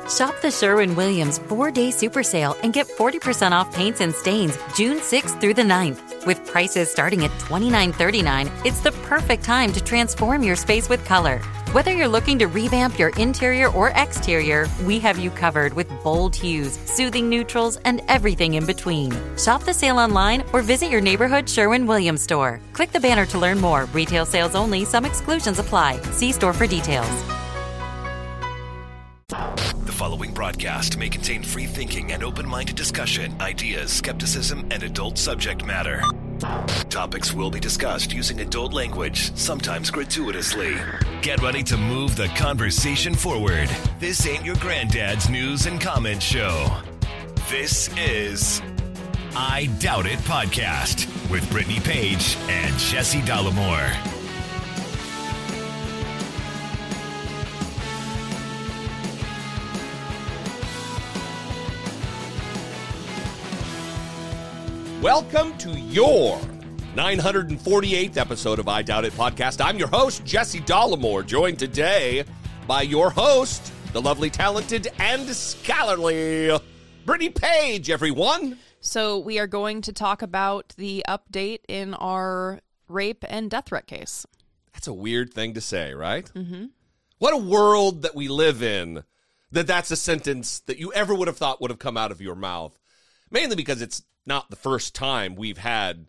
Shop the Sherwin-Williams 4-Day Super Sale and get 40% off paints and stains June 6th through the 9th. With prices starting at $29.39, it's the perfect time to transform your space with color. Whether you're looking to revamp your interior or exterior, we have you covered with bold hues, soothing neutrals, and everything in between. Shop the sale online or visit your neighborhood Sherwin-Williams store. Click the banner to learn more. Retail sales only. Some exclusions apply. See store for details. The following broadcast may contain free thinking and open-minded discussion, ideas, skepticism, and adult subject matter. Topics will be discussed using adult language, sometimes gratuitously. Get ready to move the conversation forward. This ain't your granddad's news and comment show. This is I Doubt It Podcast with Brittany Page and Jesse Dollemore. Welcome to your 948th episode of I Doubt It Podcast. I'm your host, Jesse Dollemore, joined today by your host, the lovely, talented, and scholarly Brittany Page, everyone. So we are going to talk about the update in our rape and death threat case. That's a weird thing to say, right? Mm-hmm. What a world that we live in, that's a sentence that you ever would have thought would have come out of your mouth. Mainly because it's not the first time we've had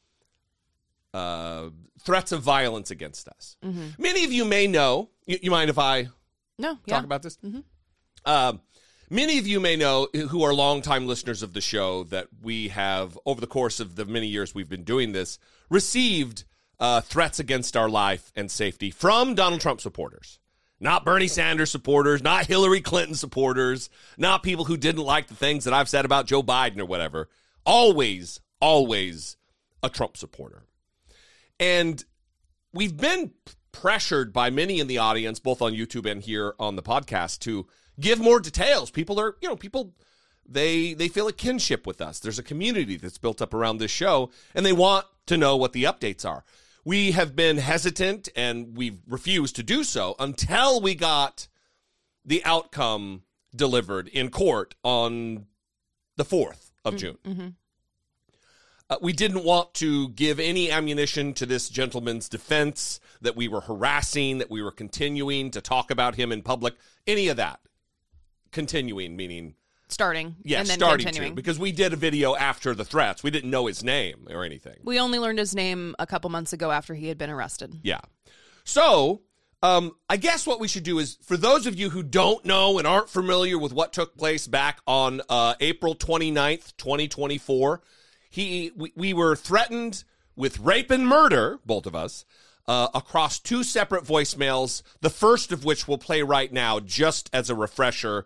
threats of violence against us. Mm-hmm. Many of you may know, you mind if I talk about this? Mm-hmm. Many of you may know, who are longtime listeners of the show, that we have, over the course of the many years we've been doing this, received threats against our life and safety from Donald Trump supporters. Not Bernie Sanders supporters, not Hillary Clinton supporters, not people who didn't like the things that I've said about Joe Biden or whatever. Always a Trump supporter. And we've been pressured by many in the audience, both on YouTube and here on the podcast, to give more details. People are, they feel a kinship with us. There's a community that's built up around this show, and they want to know what the updates are. We have been hesitant, and we've refused to do so until we got the outcome delivered in court on the 4th of June. Mm-hmm. We didn't want to give any ammunition to this gentleman's defense, that we were harassing, that we were continuing to talk about him in public, any of that. Continuing, meaning... Starting. Yeah, and then starting continuing. to. Because we did a video after the threats. We didn't know his name or anything. We only learned his name a couple months ago after he had been arrested. Yeah. So, I guess what we should do is, for those of you who don't know and aren't familiar with what took place back on April 29th, 2024, we were threatened with rape and murder, both of us, across two separate voicemails, the first of which we'll play right now, just as a refresher.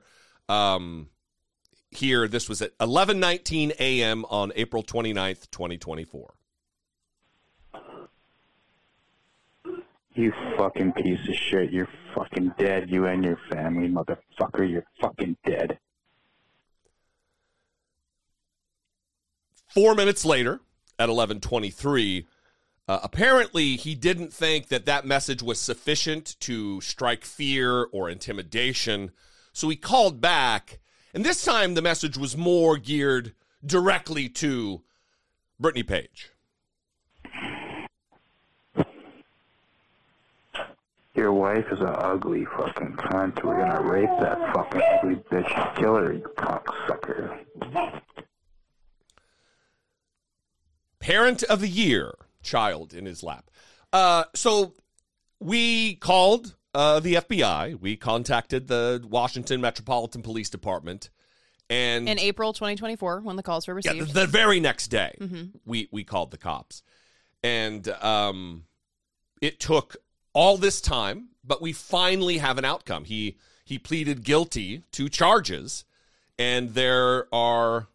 Here, this was at 11:19 a.m. on April 29th, 2024. You fucking piece of shit. You're fucking dead. You and your family, motherfucker. You're fucking dead. 4 minutes later, at 11:23, apparently he didn't think that message was sufficient to strike fear or intimidation, so he called back. And this time, the message was more geared directly to Brittany Page. Your wife is an ugly fucking cunt. We're gonna rape that fucking ugly bitch and kill her, you cocksucker. Parent of the year, child in his lap. So we called the FBI. We contacted the Washington Metropolitan Police Department. And in April 2024, when the calls were received. Yeah, the very next day, mm-hmm. we called the cops. And it took all this time, but we finally have an outcome. He pleaded guilty to charges, and there are,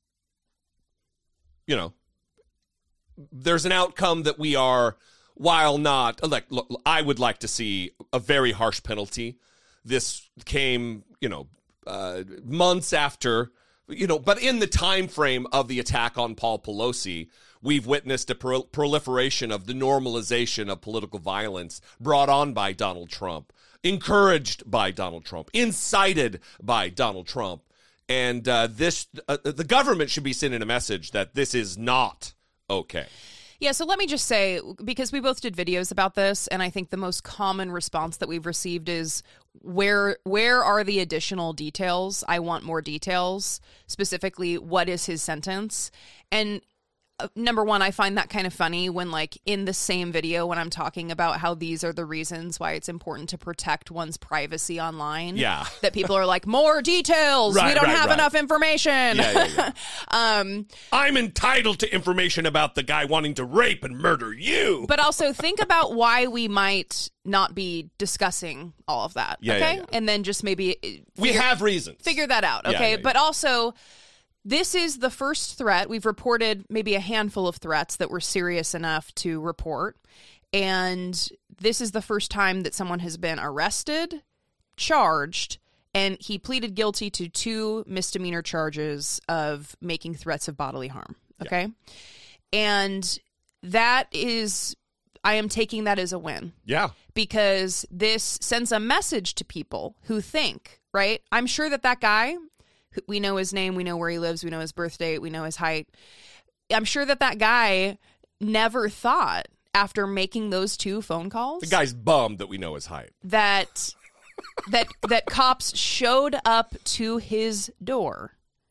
there's an outcome that we are, while not, look, I would like to see a very harsh penalty. This came, months after, but in the time frame of the attack on Paul Pelosi, we've witnessed a proliferation of the normalization of political violence brought on by Donald Trump encouraged by Donald Trump, incited by Donald Trump. And the government should be sending a message that this is not okay. Yeah, so let me just say, because we both did videos about this, and I think the most common response that we've received is, where are the additional details? I want more details. Specifically, what is his sentence? And number one, I find that kind of funny when, like, in the same video, when I'm talking about how these are the reasons why it's important to protect one's privacy online. Yeah. That people are like, more details. We don't have enough information. Yeah. I'm entitled to information about the guy wanting to rape and murder you. But also think about why we might not be discussing all of that. Okay. And then just maybe we have reasons. Figure that out. Okay. But also, this is the first threat. We've reported maybe a handful of threats that were serious enough to report. And this is the first time that someone has been arrested, charged, and he pleaded guilty to 2 misdemeanor charges of making threats of bodily harm. Okay? Yeah. And that is, I am taking that as a win. Yeah. Because this sends a message to people who think, right? I'm sure that guy, we know his name, we know where he lives, we know his birth date, we know his height. I'm sure that guy never thought, after making those 2 phone calls, the guy's bummed that we know his height, that cops showed up to his door,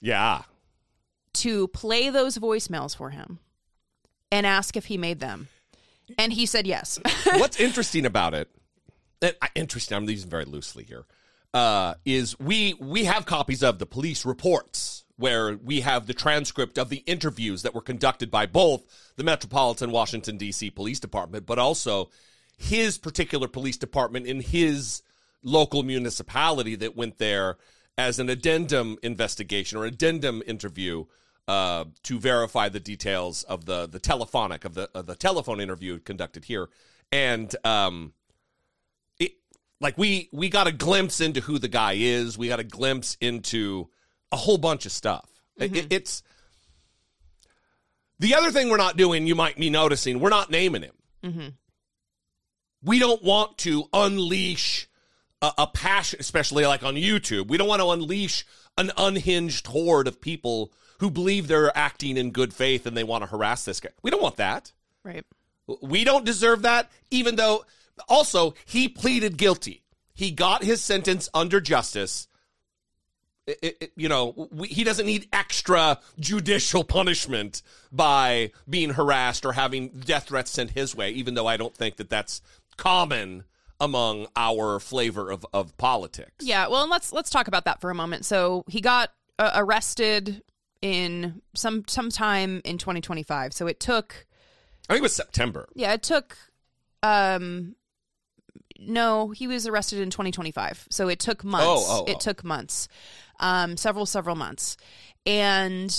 to play those voicemails for him and ask if he made them, and he said yes. What's interesting about it? Interesting. I'm using very loosely here. Is we have copies of the police reports where we have the transcript of the interviews that were conducted by both the Metropolitan Washington, D.C. Police Department, but also his particular police department in his local municipality that went there as an addendum investigation or addendum interview to verify the details of the telephone interview conducted here. And we got a glimpse into who the guy is. We got a glimpse into a whole bunch of stuff. Mm-hmm. It's the other thing we're not doing. You might be noticing we're not naming him. Mm-hmm. We don't want to unleash a passion, especially like on YouTube. We don't want to unleash an unhinged horde of people who believe they're acting in good faith and they want to harass this guy. We don't want that. Right. We don't deserve that, even though. Also, he pleaded guilty. He got his sentence under justice. He doesn't need extra judicial punishment by being harassed or having death threats sent his way, even though I don't think that that's common among our flavor of politics. Yeah, well, and let's talk about that for a moment. So he got arrested in sometime in 2025. So it took... I think it was September. Yeah, it took... No, he was arrested in 2025. So it took months. It took months. Several months. And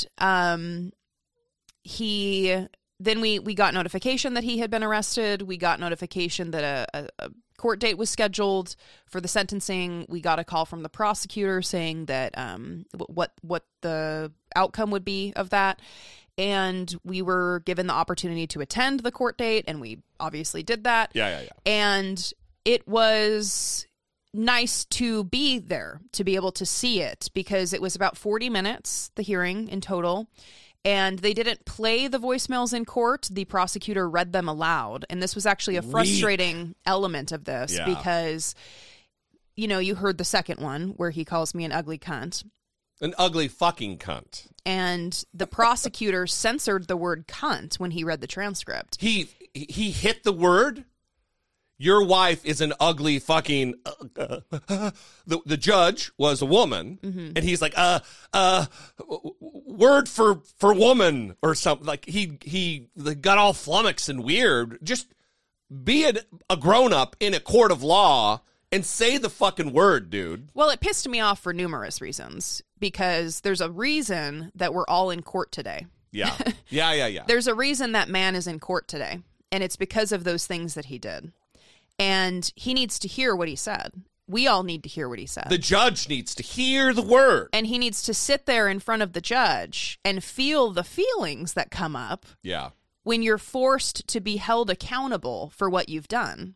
we got notification that he had been arrested. We got notification that a court date was scheduled for the sentencing. We got a call from the prosecutor saying that what the outcome would be of that. And we were given the opportunity to attend the court date, and we obviously did that. Yeah. And it was nice to be there, to be able to see it, because it was about 40 minutes, the hearing in total. And they didn't play the voicemails in court. The prosecutor read them aloud. And this was actually a frustrating element of this because, you heard the second one where he calls me an ugly cunt. An ugly fucking cunt. And the prosecutor censored the word cunt when he read the transcript. He hit the word. Your wife is an ugly fucking... The judge was a woman, and he's like, word for woman or something. Like, he got all flummoxed and weird. Just be a grown-up in a court of law and say the fucking word, dude. Well, it pissed me off for numerous reasons, because there's a reason that we're all in court today. Yeah. There's a reason that man is in court today, and it's because of those things that he did. And he needs to hear what he said. We all need to hear what he said. The judge needs to hear the word. And he needs to sit there in front of the judge and feel the feelings that come up when you're forced to be held accountable for what you've done.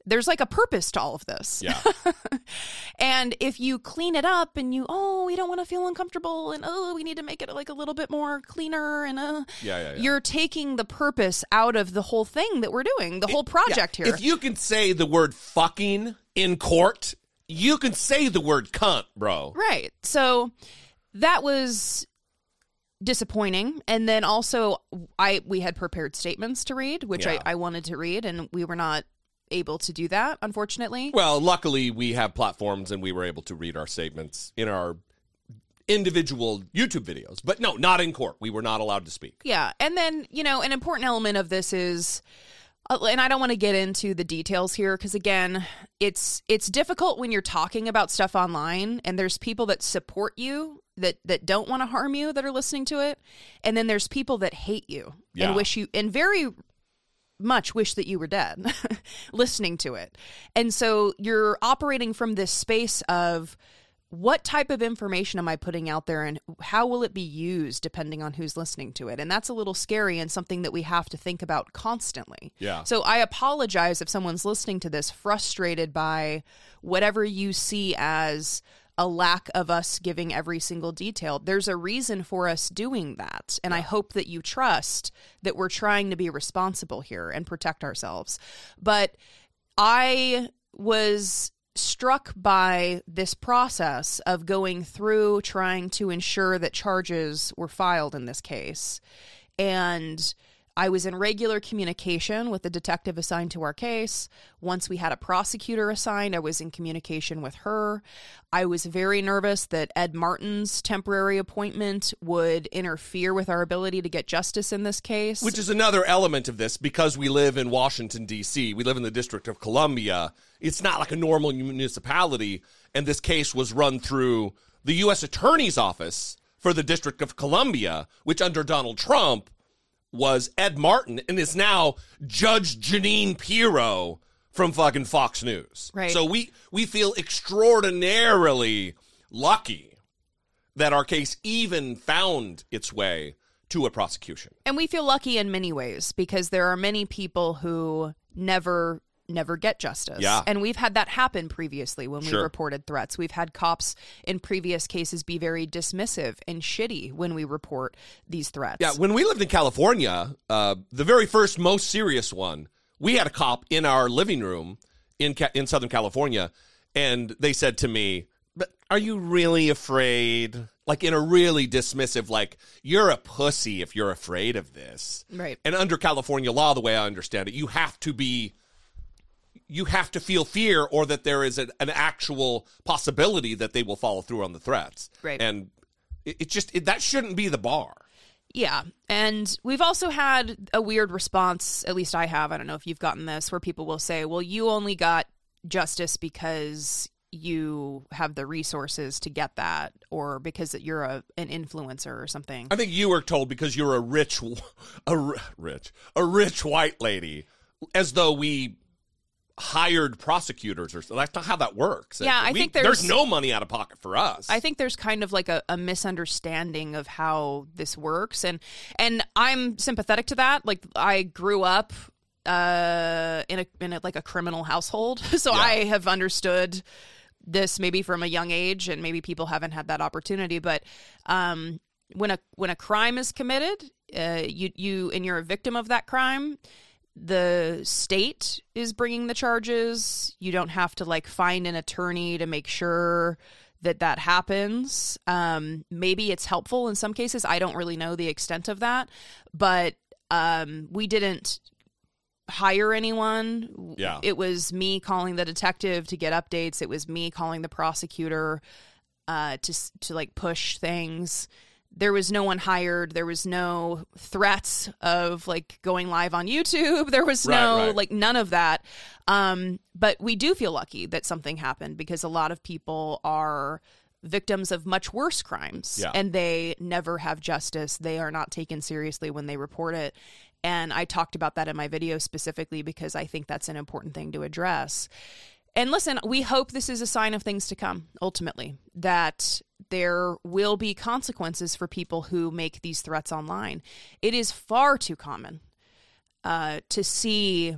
there's like a purpose to all of this. Yeah. And if you clean it up and we don't want to feel uncomfortable and we need to make it like a little bit more cleaner and you're taking the purpose out of the whole thing that we're doing, the whole project here. If you can say the word fucking in court, you can say the word cunt, bro. Right. So that was disappointing. And then also we had prepared statements to read, which I wanted to read, and we were not able to do that, unfortunately. Well, luckily we have platforms and we were able to read our statements in our individual YouTube videos. But no, not in court. We were not allowed to speak. Yeah. And then, an important element of this is, and I don't want to get into the details here because, again, it's difficult when you're talking about stuff online and there's people that support you that don't want to harm you that are listening to it. And then there's people that hate you and wish you, and very much wish that you were dead listening to it. And so you're operating from this space of what type of information am I putting out there and how will it be used depending on who's listening to it? And that's a little scary and something that we have to think about constantly. Yeah. So I apologize if someone's listening to this frustrated by whatever you see as a lack of us giving every single detail. There's a reason for us doing that. And I hope that you trust that we're trying to be responsible here and protect ourselves. But I was struck by this process of going through trying to ensure that charges were filed in this case. And I was in regular communication with the detective assigned to our case. Once we had a prosecutor assigned, I was in communication with her. I was very nervous that Ed Martin's temporary appointment would interfere with our ability to get justice in this case. Which is another element of this, because we live in Washington, D.C., we live in the District of Columbia. It's not like a normal municipality, and this case was run through the U.S. Attorney's Office for the District of Columbia, which under Donald Trump was Ed Martin, and is now Judge Jeanine Pirro from fucking Fox News. Right. So we feel extraordinarily lucky that our case even found its way to a prosecution. And we feel lucky in many ways because there are many people who never get justice. Yeah. And we've had that happen previously when we reported threats. We've had cops in previous cases be very dismissive and shitty when we report these threats. Yeah, when we lived in California, the very first, most serious one, we had a cop in our living room in Southern California, and they said to me, "But are you really afraid?" Like in a really dismissive, like, you're a pussy if you're afraid of this. Right. And under California law, the way I understand it, you have to feel fear, or that there is an actual possibility that they will follow through on the threats. Right. And that shouldn't be the bar. Yeah. And we've also had a weird response, at least I have, I don't know if you've gotten this, where people will say, well, you only got justice because you have the resources to get that, or because you're an influencer or something. I think you were told because you're a rich white lady, as though we hired prosecutors, or that's not how that works. Yeah, I think there's no money out of pocket for us. I think there's kind of like a misunderstanding of how this works, and I'm sympathetic to that. Like, I grew up in a like a criminal household, so yeah. I have understood this maybe from a young age, and maybe people haven't had that opportunity. But when a crime is committed, you're a victim of that crime. The state is bringing the charges. You don't have to like find an attorney to make sure that happens. Maybe it's helpful in some cases. I don't really know the extent of that, but we didn't hire anyone. Yeah. It was me calling the detective to get updates. It was me calling the prosecutor to like push things. There was no one hired. There was no threats of like going live on YouTube. There was like none of that. But we do feel lucky that something happened, because a lot of people are victims of much worse crimes, and they never have justice. They are not taken seriously when they report it. And I talked about that in my video specifically because I think that's an important thing to address. And listen, we hope this is a sign of things to come, ultimately, that there will be consequences for people who make these threats online. It is far too common to see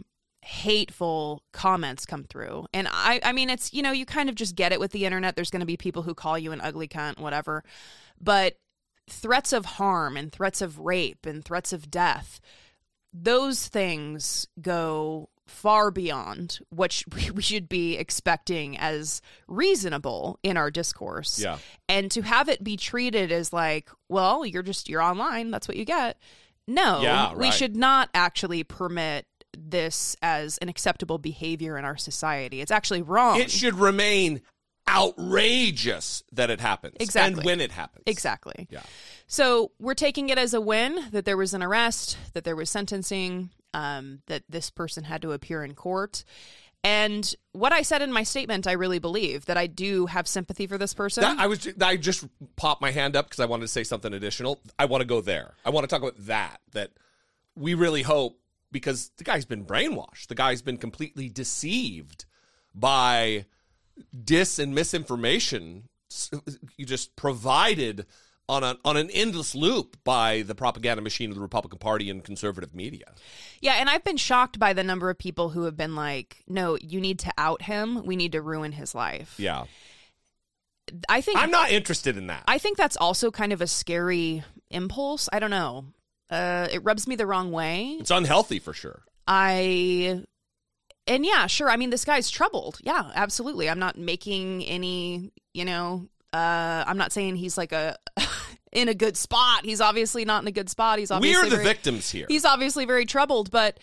hateful comments come through. And I mean, it's, you know, you kind of just get it with the internet. There's going to be people who call you an ugly cunt, whatever. But threats of harm and threats of rape and threats of death, those things go far beyond what we should be expecting as reasonable in our discourse. Yeah. And to have it be treated as like, well, you're online, that's what you get. No, yeah, we should not actually permit this as an acceptable behavior in our society. It's actually wrong. It should remain outrageous that it happens. Exactly. And when it happens. Exactly. Yeah. So we're taking it as a win that there was an arrest, that there was sentencing, that this person had to appear in court. And what I said in my statement, I really believe that I do have sympathy for this person. I just popped my hand up because I wanted to say something additional. I want to go there. I want to talk about that we really hope, because the guy's been brainwashed. The guy's been completely deceived by dis and misinformation you just provided on an endless loop by the propaganda machine of the Republican Party and conservative media. Yeah, and I've been shocked by the number of people who have been like, no, you need to out him. We need to ruin his life. Yeah. I'm not interested in that. I think that's also kind of a scary impulse. I don't know. It rubs me the wrong way. It's unhealthy for sure. And yeah, sure. I mean, this guy's troubled. Yeah, absolutely. I'm not making any, I'm not saying he's like in a good spot. He's obviously not in a good spot. He's obviously we're the victims here. He's obviously very troubled, but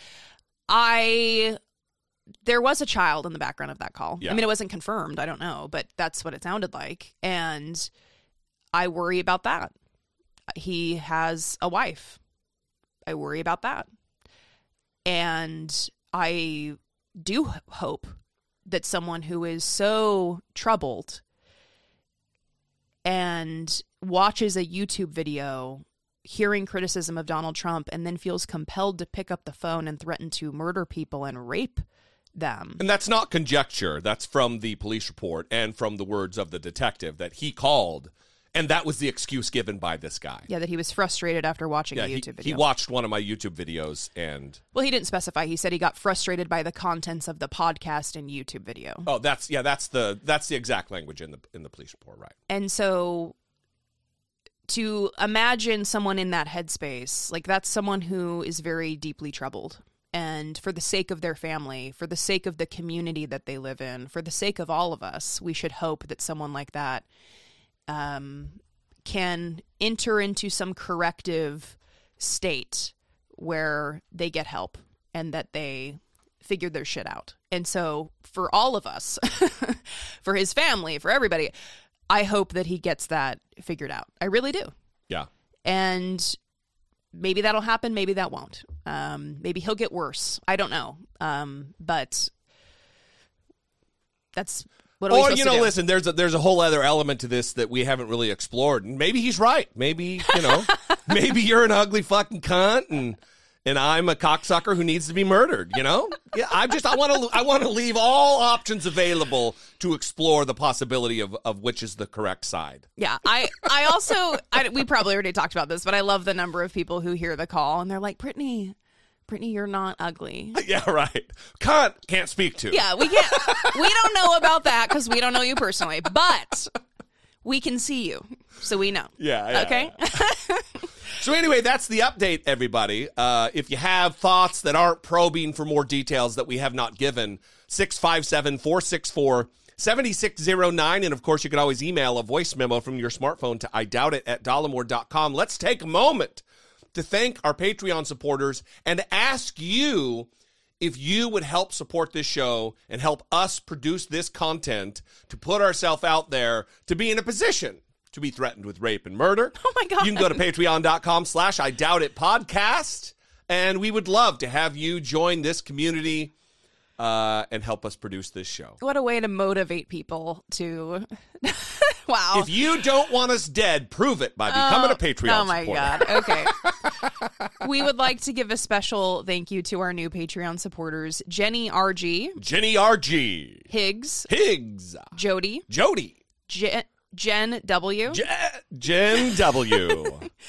there was a child in the background of that call. Yeah. I mean, it wasn't confirmed. I don't know, but that's what it sounded like. And I worry about that. He has a wife. I worry about that. And I do hope that someone who is so troubled and watches a YouTube video hearing criticism of Donald Trump and then feels compelled to pick up the phone and threaten to murder people and rape them. And that's not conjecture. That's from the police report and from the words of the detective that he called. And that was the excuse given by this guy. Yeah, that he was frustrated after watching a YouTube video. He watched one of my YouTube videos and... Well, he didn't specify. He said he got frustrated by the contents of the podcast and YouTube video. Oh, that's the exact language in the police report, right? And so to imagine someone in that headspace, like that's someone who is very deeply troubled. And for the sake of their family, for the sake of the community that they live in, for the sake of all of us, we should hope that someone like that can enter into some corrective state where they get help and that they figure their shit out. And so for all of us, for his family, for everybody, I hope that he gets that figured out. I really do. Yeah. And maybe that'll happen. Maybe that won't. Maybe he'll get worse. I don't know. But that's... Or, listen, there's a whole other element to this that we haven't really explored. And maybe he's right. Maybe, maybe you're an ugly fucking cunt and I'm a cocksucker who needs to be murdered, Yeah, I want to leave all options available to explore the possibility of which is the correct side. Yeah, I also, we probably already talked about this, but I love the number of people who hear the call and they're like, Brittany, you're not ugly. Yeah, right. Can't speak to. Yeah, we don't know about that because we don't know you personally, but we can see you, so we know. Yeah. Okay? Yeah. So anyway, that's the update, everybody. If you have thoughts that aren't probing for more details that we have not given, 657-464-7609. And, of course, you can always email a voice memo from your smartphone to idoubtit@dollemore.com. Let's take a moment to thank our Patreon supporters and ask you if you would help support this show and help us produce this content to put ourselves out there to be in a position to be threatened with rape and murder. Oh, my God. You can go to patreon.com/IDoubtItPodcast, and we would love to have you join this community and help us produce this show. What a way to motivate people to... Wow. If you don't want us dead, prove it by becoming a Patreon supporter. God. Okay. We would like to give a special thank you to our new Patreon supporters, Jenny RG. Higgs. Jody. Jen W. Jen W.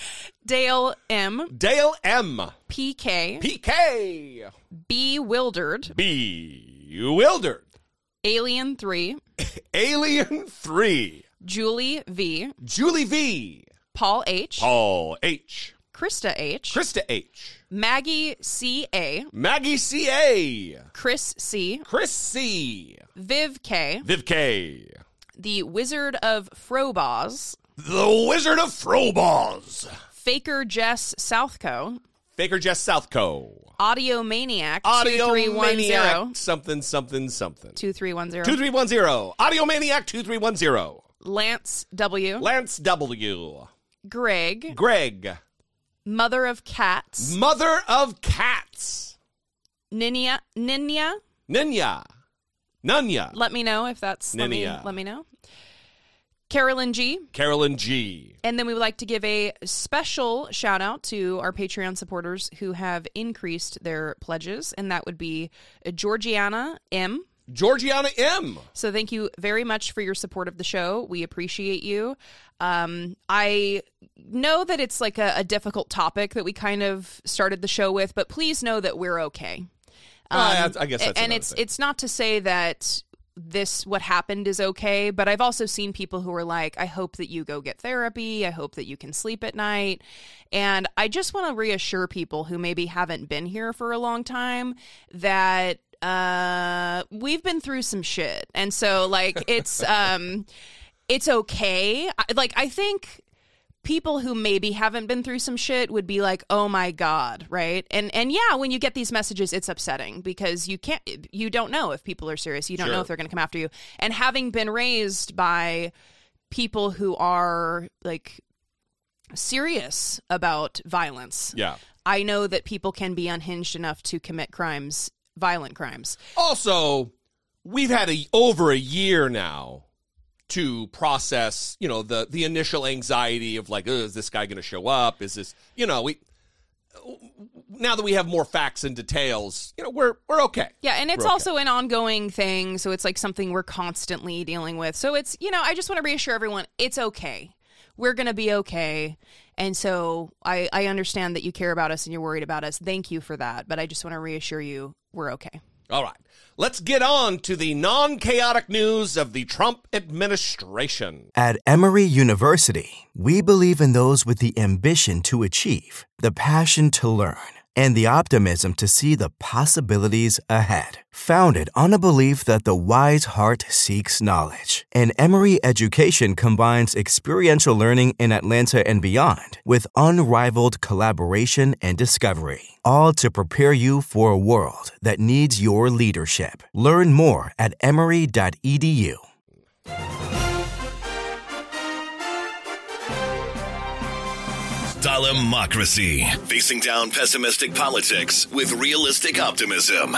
Dale M. Dale M. PK. PK. Bewildered. Bewildered. Alien 3. Alien 3. Julie V. Julie V. Paul H. Paul H. Krista H. Krista H. Maggie C.A. Maggie C.A. Chris C. Chris C. Viv K. Viv K. The Wizard of Frobos. The Wizard of Frobos. Faker Jess Southco. Faker Jess Southco. Audio Maniac. Audio 2310. Maniac. Something. 2310. 2310. Audio Maniac 2310. Lance W. Lance W. Greg. Greg. Mother of Cats. Mother of Cats. Ninya. Nunya. Let me know if that's... Ninya. Let me know. Carolyn G. Carolyn G. And then we would like to give a special shout out to our Patreon supporters who have increased their pledges, and that would be Georgiana M. Georgiana M. So thank you very much for your support of the show. We appreciate you. I know that it's like a difficult topic that we kind of started the show with, but please know that we're okay. I guess that's and it's not to say that what happened is okay, but I've also seen people who are like, I hope that you go get therapy. I hope that you can sleep at night. And I just want to reassure people who maybe haven't been here for a long time that we've been through some shit. And so like, it's okay. I think people who maybe haven't been through some shit would be like, oh my God, right? And yeah, when you get these messages, it's upsetting because you don't know if people are serious. You don't know if they're going to come after you. And having been raised by people who are like serious about violence, I know that people can be unhinged enough to commit crimes, violent crimes. Also, we've had over a year now to process, the initial anxiety of like, is this guy going to show up? Is this, now that we have more facts and details, we're okay. Yeah, and it's also an ongoing thing, so it's like something we're constantly dealing with. So it's, I just want to reassure everyone, it's okay. We're going to be okay. And so I understand that you care about us and you're worried about us. Thank you for that. But I just want to reassure you, we're okay. All right. Let's get on to the non-chaotic news of the Trump administration. At Emory University, we believe in those with the ambition to achieve, the passion to learn, and the optimism to see the possibilities ahead. Founded on a belief that the wise heart seeks knowledge, and Emory education combines experiential learning in Atlanta and beyond with unrivaled collaboration and discovery, all to prepare you for a world that needs your leadership. Learn more at emory.edu. Solemocracy. Facing down pessimistic politics with realistic optimism.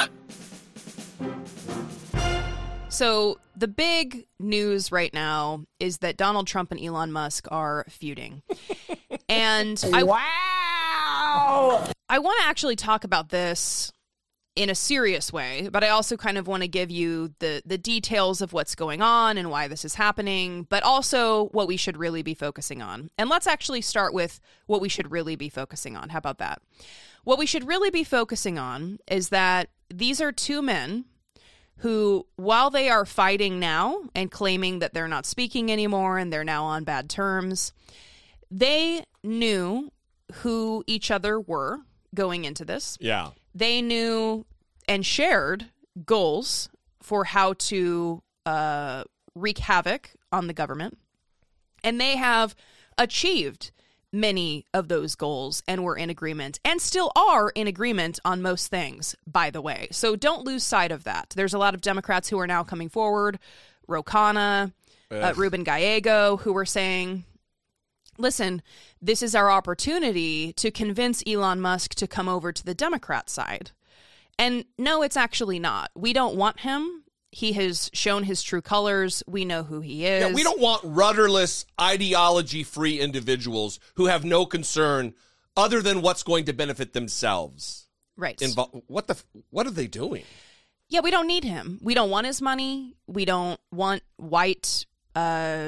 So the big news right now is that Donald Trump and Elon Musk are feuding. And I want to actually talk about this in a serious way, but I also kind of want to give you the details of what's going on and why this is happening, but also what we should really be focusing on. And let's actually start with what we should really be focusing on. How about that? What we should really be focusing on is that these are two men who, while they are fighting now and claiming that they're not speaking anymore and they're now on bad terms, they knew who each other were going into this. Yeah. They knew and shared goals for how to wreak havoc on the government. And they have achieved many of those goals and were in agreement and still are in agreement on most things, by the way. So don't lose sight of that. There's a lot of Democrats who are now coming forward, Ro Khanna, Ruben Gallego, who were saying, listen, this is our opportunity to convince Elon Musk to come over to the Democrat side. And no, it's actually not. We don't want him. He has shown his true colors. We know who he is. Yeah, we don't want rudderless, ideology-free individuals who have no concern other than what's going to benefit themselves. Right. What are they doing? Yeah, we don't need him. We don't want his money. We don't want white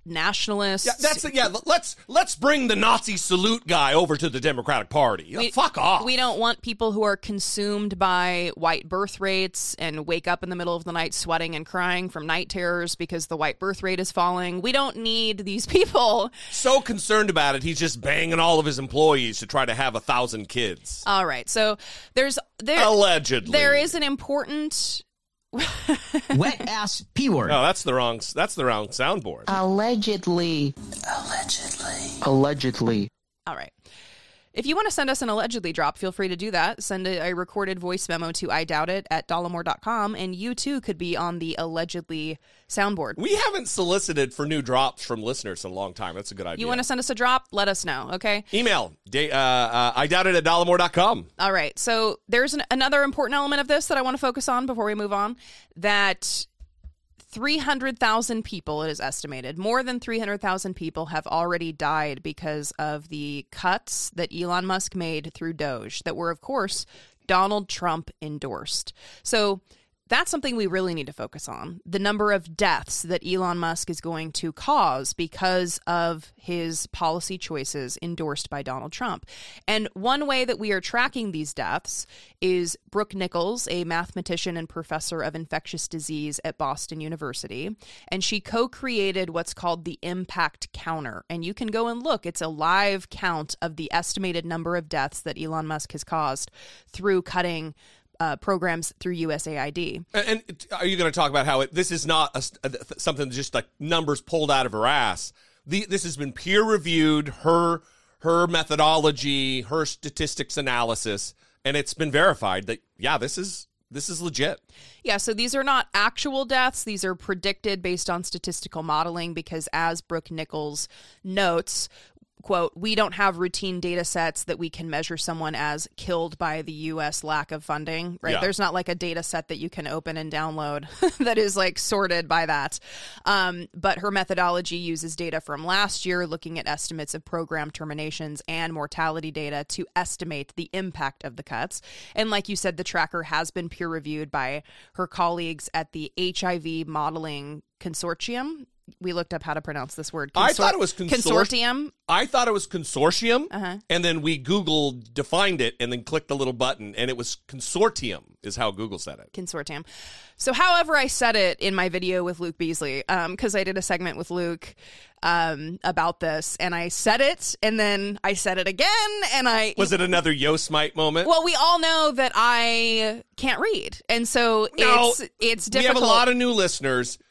nationalists. Let's bring the Nazi salute guy over to the Democratic Party. Fuck off. We don't want people who are consumed by white birth rates and wake up in the middle of the night sweating and crying from night terrors because the white birth rate is falling. We don't need these people. So concerned about it, he's just banging all of his employees to try to have 1,000 kids. All right. So allegedly there is an important wet ass P word. Oh, that's the wrong soundboard. Allegedly. All right. If you want to send us an allegedly drop, feel free to do that. Send a recorded voice memo to idoubitit@dollemore.com, and you too could be on the allegedly soundboard. We haven't solicited for new drops from listeners in a long time. That's a good idea. You want to send us a drop? Let us know, okay? Email idoubitit@dollemore.com. All right. So there's another important element of this that I want to focus on before we move on, that 300,000 people, it is estimated, more than 300,000 people have already died because of the cuts that Elon Musk made through Doge that were, of course, Donald Trump endorsed. So that's something we really need to focus on. The number of deaths that Elon Musk is going to cause because of his policy choices endorsed by Donald Trump. And one way that we are tracking these deaths is Brooke Nichols, a mathematician and professor of infectious disease at Boston University. And she co-created what's called the Impact Counter. And you can go and look. It's a live count of the estimated number of deaths that Elon Musk has caused through cutting programs through USAID. And are you going to talk about how this is not something just like numbers pulled out of her ass? This has been peer-reviewed, her methodology, her statistics analysis, and it's been verified that, yeah, this is legit. Yeah, so these are not actual deaths. These are predicted based on statistical modeling because, as Brooke Nichols notes, quote, we don't have routine data sets that we can measure someone as killed by the U.S. lack of funding, right? Yeah. There's not like a data set that you can open and download that is like sorted by that. But her methodology uses data from last year, looking at estimates of program terminations and mortality data to estimate the impact of the cuts. And like you said, the tracker has been peer reviewed by her colleagues at the HIV Modeling Consortium. We looked up how to pronounce this word. I thought it was consortium. I thought it was consortium, and then we Googled, defined it, and then clicked the little button, and it was consortium is how Google said it. Consortium. So however I said it in my video with Luke Beasley, because I did a segment with Luke about this, and I said it, and then I said it again, and I... Was it another Yosemite moment? Well, we all know that I can't read, and so it's difficult. We have a lot of new listeners.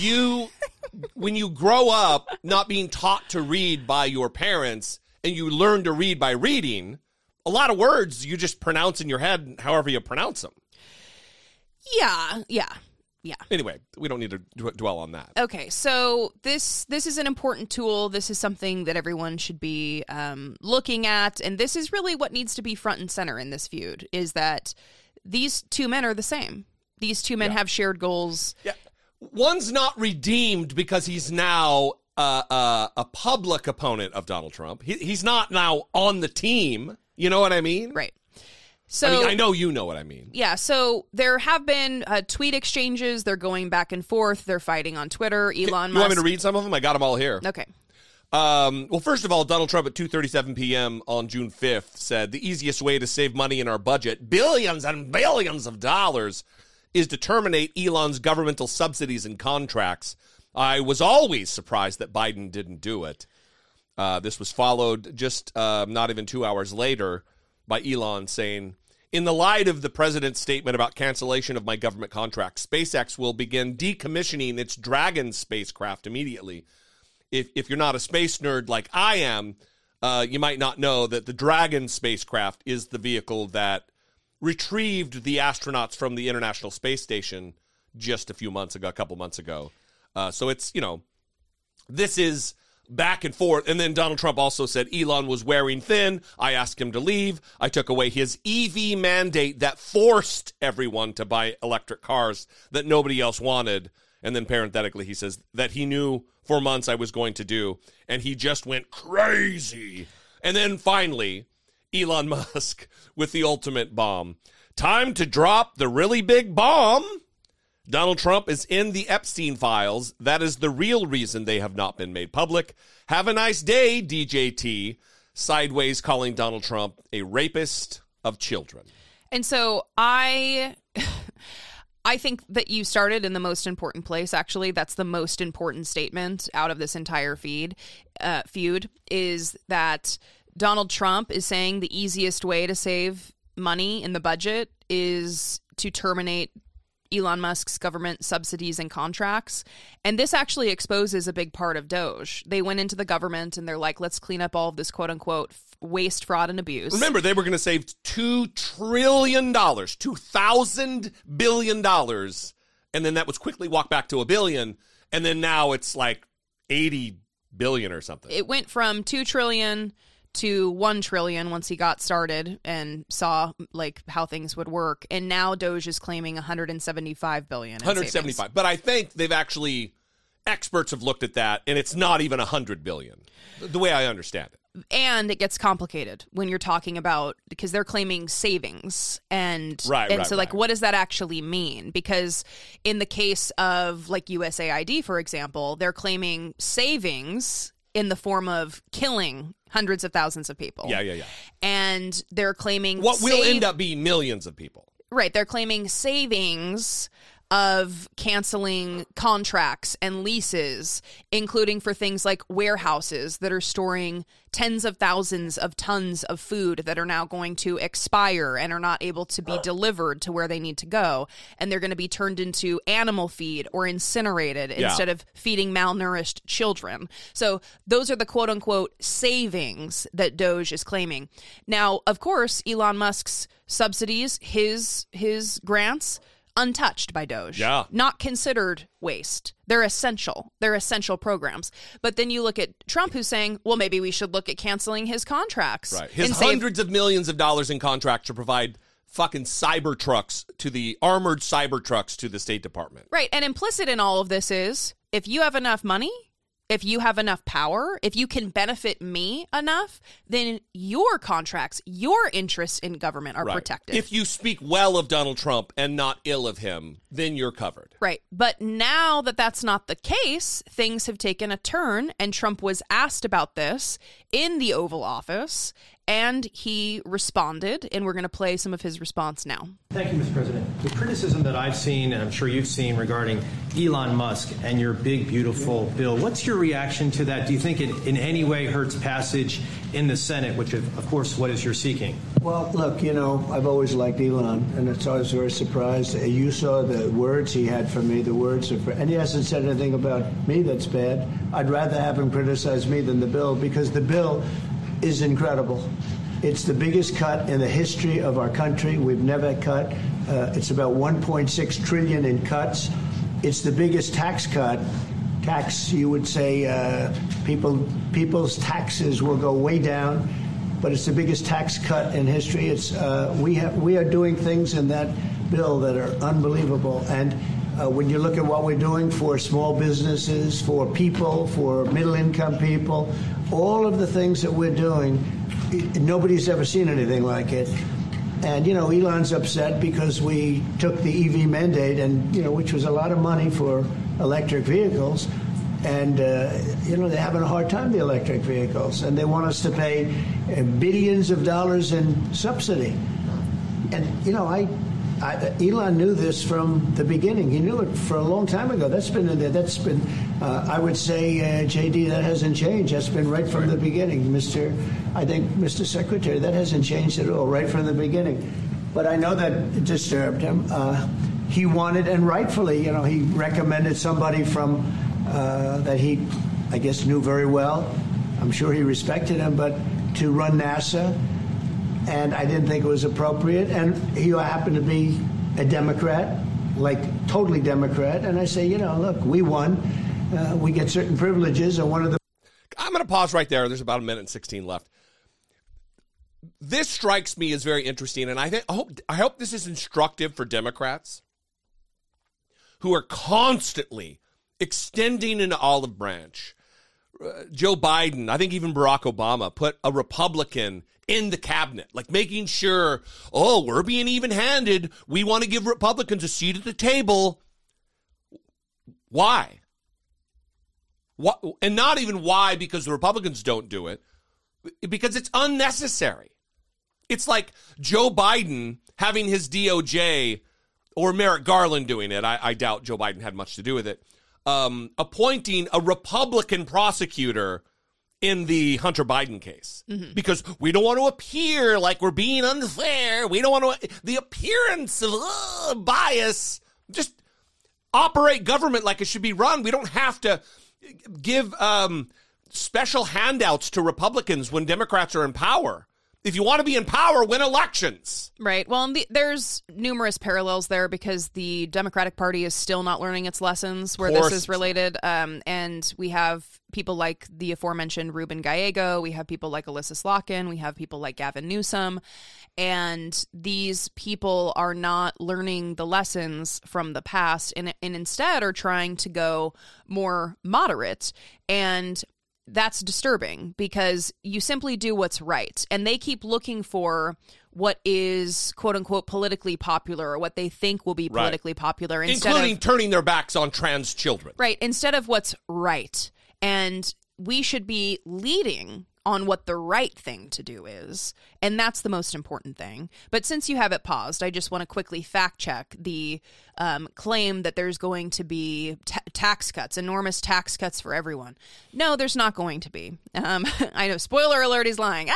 When you grow up not being taught to read by your parents and you learn to read by reading, a lot of words you just pronounce in your head however you pronounce them. Yeah. Anyway, we don't need to dwell on that. Okay, so this is an important tool. This is something that everyone should be looking at, and this is really what needs to be front and center in this feud, is that these two men are the same. These two men have shared goals. Yeah. One's not redeemed because he's now a public opponent of Donald Trump. He's not now on the team. You know what I mean? Right. So I know you know what I mean. Yeah. So there have been tweet exchanges. They're going back and forth. They're fighting on Twitter. Elon Musk. You want me to read some of them? I got them all here. Okay. Well, first of all, Donald Trump at 2:37 p.m. on June 5th said the easiest way to save money in our budget, billions and billions of dollars, is to terminate Elon's governmental subsidies and contracts. I was always surprised that Biden didn't do it. This was followed just not even 2 hours later by Elon saying, in the light of the president's statement about cancellation of my government contract, SpaceX will begin decommissioning its Dragon spacecraft immediately. If you're not a space nerd like I am, you might not know that the Dragon spacecraft is the vehicle that retrieved the astronauts from the International Space Station just a couple months ago. So it's, this is back and forth. And then Donald Trump also said Elon was wearing thin. I asked him to leave. I took away his EV mandate that forced everyone to buy electric cars that nobody else wanted. And then parenthetically, he says that he knew for months I was going to do. And he just went crazy. And then finally, Elon Musk with the ultimate bomb. Time to drop the really big bomb. Donald Trump is in the Epstein files. That is the real reason they have not been made public. Have a nice day, DJT. Sideways calling Donald Trump a rapist of children. And so I think that you started in the most important place, actually. That's the most important statement out of this entire feud, is that Donald Trump is saying the easiest way to save money in the budget is to terminate Elon Musk's government subsidies and contracts. And this actually exposes a big part of Doge. They went into the government and they're like, let's clean up all of this quote unquote waste, fraud, and abuse. Remember, they were going to save $2 trillion, $2,000 billion. And then that was quickly walked back to $1 billion. And then now it's like 80 billion or something. It went from 2 trillion to 1 trillion once he got started and saw like how things would work. And now Doge is claiming 175 billion. 175. Savings. But I think they've actually, experts have looked at that and it's not even 100 billion, the way I understand it. And it gets complicated when you're talking about, because they're claiming savings. And so like, what does that actually mean? Because in the case of like USAID, for example, they're claiming savings in the form of killing hundreds of thousands of people. Yeah. And they're claiming what will end up being millions of people. Right. They're claiming savings of canceling contracts and leases, including for things like warehouses that are storing tens of thousands of tons of food that are now going to expire and are not able to be delivered to where they need to go. And they're going to be turned into animal feed or incinerated instead of feeding malnourished children. So those are the quote unquote savings that Doge is claiming. Now, of course, Elon Musk's subsidies, his grants, untouched by Doge. Yeah. Not considered waste. They're essential. They're essential programs. But then you look at Trump, who's saying, well, maybe we should look at canceling his contracts. Right. His hundreds of millions of dollars in contracts to provide fucking cyber trucks to the armored cyber trucks to the State Department. Right. And implicit in all of this is, if you have enough money, if you have enough power, if you can benefit me enough, then your contracts, your interests in government are protected. If you speak well of Donald Trump and not ill of him, then you're covered. Right. But now that that's not the case, things have taken a turn, and Trump was asked about this in the Oval Office, and he responded, and we're going to play some of his response now. Thank you, Mr. President. The criticism that I've seen, and I'm sure you've seen, regarding Elon Musk and your big, beautiful bill, what's your reaction to that? Do you think it in any way hurts passage in the Senate, which, of course, what is you're seeking? Well, look, I've always liked Elon, and it's always very surprised. You saw the words he had for me, and he hasn't said anything about me that's bad. I'd rather have him criticize me than the bill, because the bill is incredible. It's the biggest cut in the history of our country. We've never cut. It's about 1.6 trillion in cuts. It's the biggest tax cut. You would say people's taxes will go way down, but it's the biggest tax cut in history. It's we are doing things in that bill that are unbelievable. And when you look at what we're doing for small businesses, for people, for middle-income people, all of the things that we're doing, nobody's ever seen anything like it. And, Elon's upset because we took the EV mandate, and, which was a lot of money for electric vehicles. And, they're having a hard time, the electric vehicles. And they want us to pay billions of dollars in subsidy. And, Elon knew this from the beginning. He knew it for a long time ago. That's been in there. I would say, JD, that hasn't changed. That's been right from the beginning. Mr. Secretary, that hasn't changed at all, right from the beginning. But I know that it disturbed him. He wanted, and rightfully, he recommended somebody from that he, I guess, knew very well. I'm sure he respected him, but to run NASA. And I didn't think it was appropriate. And he happened to be a Democrat, like totally Democrat. And I say, look, we won. We get certain privileges. And one of the... I'm going to pause right there. There's about 1:16 left. This strikes me as very interesting. And I hope this is instructive for Democrats who are constantly extending an olive branch. Joe Biden, I think even Barack Obama, put a Republican in the cabinet, like making sure, we're being even-handed. We want to give Republicans a seat at the table. Why? What? And not even why because the Republicans don't do it, because it's unnecessary. It's like Joe Biden having his DOJ, or Merrick Garland doing it. I doubt Joe Biden had much to do with it. Appointing a Republican prosecutor in the Hunter Biden case, because we don't want to appear like we're being unfair. We don't want to, the appearance of bias. Just operate government like it should be run. We don't have to give special handouts to Republicans when Democrats are in power. If you want to be in power, win elections. Right. Well, there's numerous parallels there because the Democratic Party is still not learning its lessons where this is related. And we have people like the aforementioned Ruben Gallego. We have people like Alyssa Slotkin. We have people like Gavin Newsom. And these people are not learning the lessons from the past and instead are trying to go more moderate. And that's disturbing because you simply do what's right. And they keep looking for what is, quote unquote, politically popular or what they think will be politically popular. Including turning their backs on trans children. Right. Instead of what's right. And we should be leading on what the right thing to do is. And that's the most important thing. But since you have it paused, I just want to quickly fact check the claim that there's going to be tax cuts, enormous tax cuts for everyone. No, there's not going to be. I know, spoiler alert, he's lying.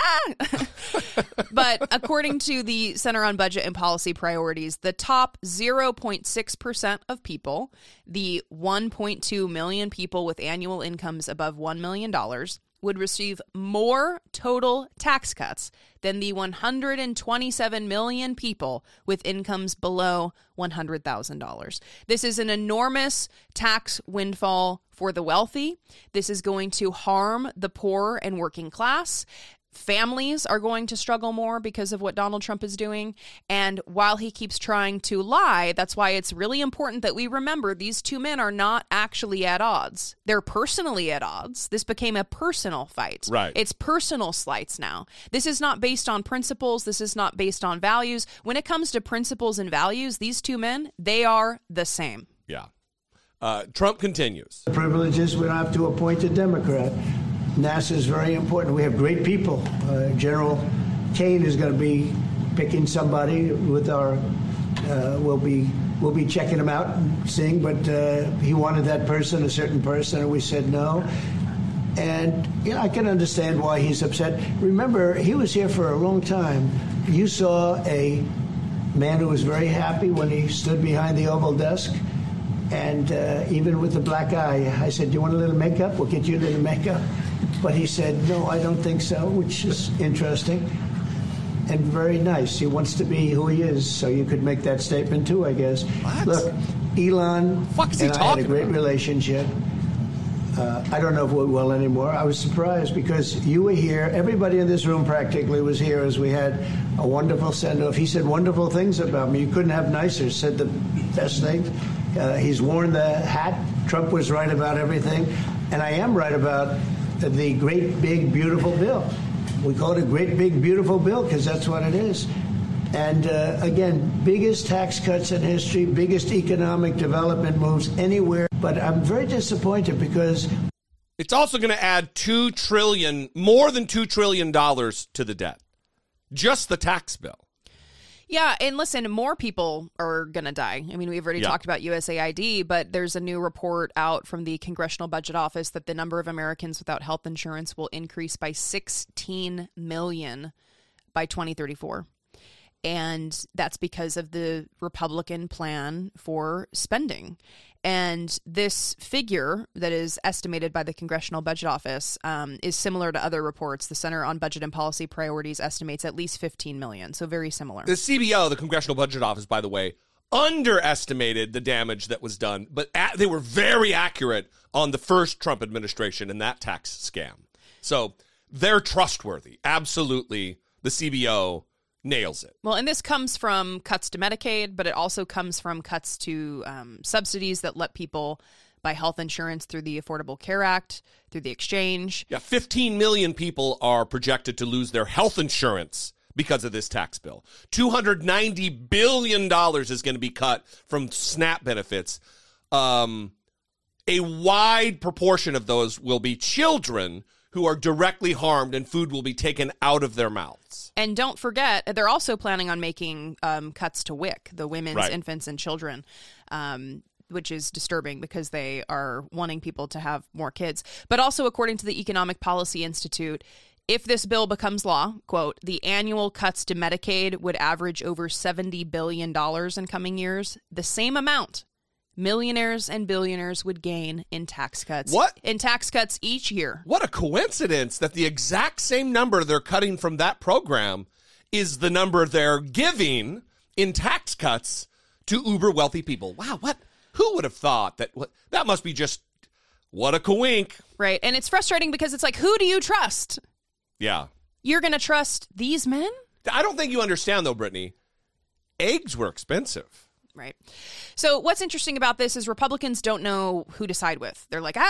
But according to the Center on Budget and Policy Priorities, the top 0.6% of people, the 1.2 million people with annual incomes above $1 million, would receive more total tax cuts than the 127 million people with incomes below $100,000. This is an enormous tax windfall for the wealthy. This is going to harm the poor and working class. Families are going to struggle more because of what Donald Trump is doing. And while he keeps trying to lie, that's why it's really important that we remember these two men are not actually at odds. They're personally at odds. This became a personal fight. Right. It's personal slights now. This is not based on principles. This is not based on values. When it comes to principles and values, these two men, they are the same. Yeah. Trump continues. The privileges, we don't have to appoint a Democrat. NASA is very important. We have great people. General Kane is going to be picking somebody with our. We'll be checking him out and seeing. But he wanted that person, a certain person, and we said no. And I can understand why he's upset. Remember, he was here for a long time. You saw a man who was very happy when he stood behind the Oval desk. And even with the black eye, I said, "Do you want a little makeup? We'll get you a little makeup." But he said, "No, I don't think so," which is interesting and very nice. He wants to be who he is, so you could make that statement too, I guess. What? Look, Elon and I had a great relationship. I don't know if we're well anymore. I was surprised because you were here. Everybody in this room practically was here as we had a wonderful send-off. He said wonderful things about me. You couldn't have nicer. Said the best things. He's worn the hat. Trump was right about everything. And I am right about the great, big, beautiful bill. We call it a great, big, beautiful bill because that's what it is. And again, biggest tax cuts in history, biggest economic development moves anywhere. But I'm very disappointed because it's also going to add more than $2 trillion to the debt. Just the tax bill. Yeah, and listen, more people are going to die. I mean, we've already talked about USAID, but there's a new report out from the Congressional Budget Office that the number of Americans without health insurance will increase by 16 million by 2034. And that's because of the Republican plan for spending. And this figure that is estimated by the Congressional Budget Office is similar to other reports. The Center on Budget and Policy Priorities estimates at least 15 million. So very similar. The CBO, the Congressional Budget Office, by the way, underestimated the damage that was done. But they were very accurate on the first Trump administration and that tax scam. So they're trustworthy. Absolutely. The CBO nails it. Well, and this comes from cuts to Medicaid, but it also comes from cuts to subsidies that let people buy health insurance through the Affordable Care Act, through the exchange. Yeah, 15 million people are projected to lose their health insurance because of this tax bill. $290 billion is going to be cut from SNAP benefits. a wide proportion of those will be children who are directly harmed and food will be taken out of their mouths. And don't forget, they're also planning on making cuts to WIC, the Women's, Infants, and Children, which is disturbing because they are wanting people to have more kids. But also, according to the Economic Policy Institute, if this bill becomes law, quote, the annual cuts to Medicaid would average over $70 billion in coming years, the same amount millionaires and billionaires would gain in tax cuts. What? In tax cuts each year. What a coincidence that the exact same number they're cutting from that program is the number they're giving in tax cuts to uber wealthy people. Wow, what? Who would have thought that? That must be just, what a coink. Right, and it's frustrating because it's like, who do you trust? Yeah. You're going to trust these men? I don't think you understand, though, Brittany. Eggs were expensive. Right. So what's interesting about this is Republicans don't know who to side with. They're like,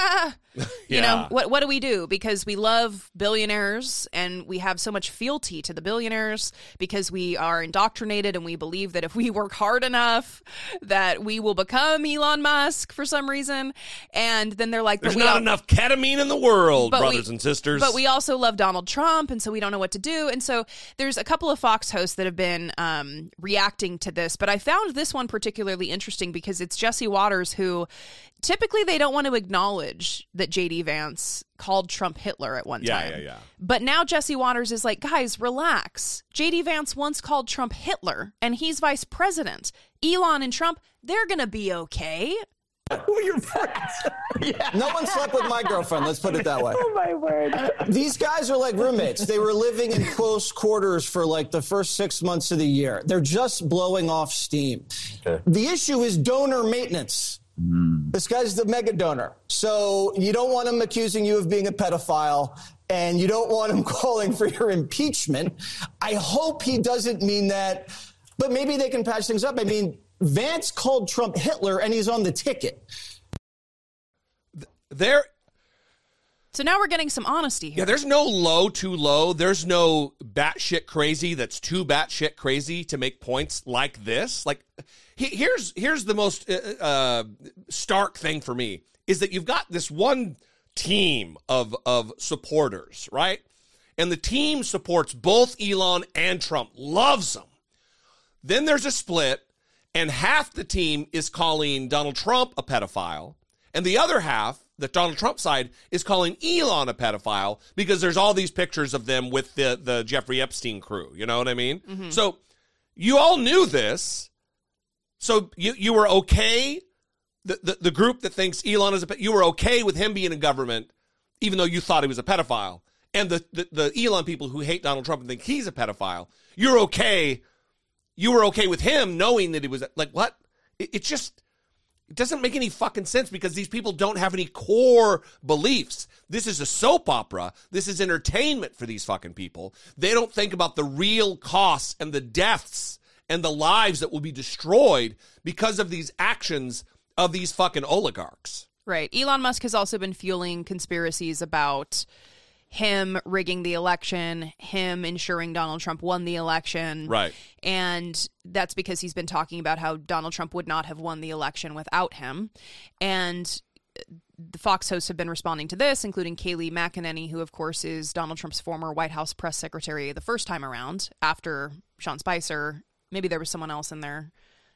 you know, what do we do? Because we love billionaires and we have so much fealty to the billionaires because we are indoctrinated and we believe that if we work hard enough that we will become Elon Musk for some reason. And then they're like, there's not enough ketamine in the world, brothers and sisters. But we also love Donald Trump, and so we don't know what to do. And so there's a couple of Fox hosts that have been reacting to this, but I found this one particularly interesting because it's Jesse Waters, who typically they don't want to acknowledge that J.D. Vance called Trump Hitler at one time. Yeah. But now Jesse Waters is like, guys, relax. J.D. Vance once called Trump Hitler, and he's vice president. Elon and Trump, they're going to be okay. Who are your friends? Yeah. No one slept with my girlfriend, let's put it that way. Oh, my word. These guys are like roommates. They were living in close quarters for like the first 6 months of the year. They're just blowing off steam. Okay. The issue is donor maintenance. This guy's the mega donor. So you don't want him accusing you of being a pedophile, and you don't want him calling for your impeachment. I hope he doesn't mean that, but maybe they can patch things up. I mean, Vance called Trump Hitler, and he's on the ticket. So now we're getting some honesty here. Yeah, there's no low too low. There's no batshit crazy that's too batshit crazy to make points like this. Like, here's the most stark thing for me is that you've got this one team of supporters, right? And the team supports both Elon and Trump, loves them. Then there's a split. And half the team is calling Donald Trump a pedophile. And the other half, the Donald Trump side, is calling Elon a pedophile because there's all these pictures of them with the Jeffrey Epstein crew. You know what I mean? Mm-hmm. So you all knew this. So you were okay. The group that thinks Elon is you were okay with him being in government, even though you thought he was a pedophile. And the Elon people who hate Donald Trump and think he's a pedophile, you're okay. You were okay with him knowing that he was like, what? It doesn't make any fucking sense because these people don't have any core beliefs. This is a soap opera. This is entertainment for these fucking people. They don't think about the real costs and the deaths and the lives that will be destroyed because of these actions of these fucking oligarchs. Right. Elon Musk has also been fueling conspiracies about him rigging the election, him ensuring Donald Trump won the election. Right. And that's because he's been talking about how Donald Trump would not have won the election without him. And the Fox hosts have been responding to this, including Kayleigh McEnany, who, of course, is Donald Trump's former White House press secretary the first time around after Sean Spicer. Maybe there was someone else in there.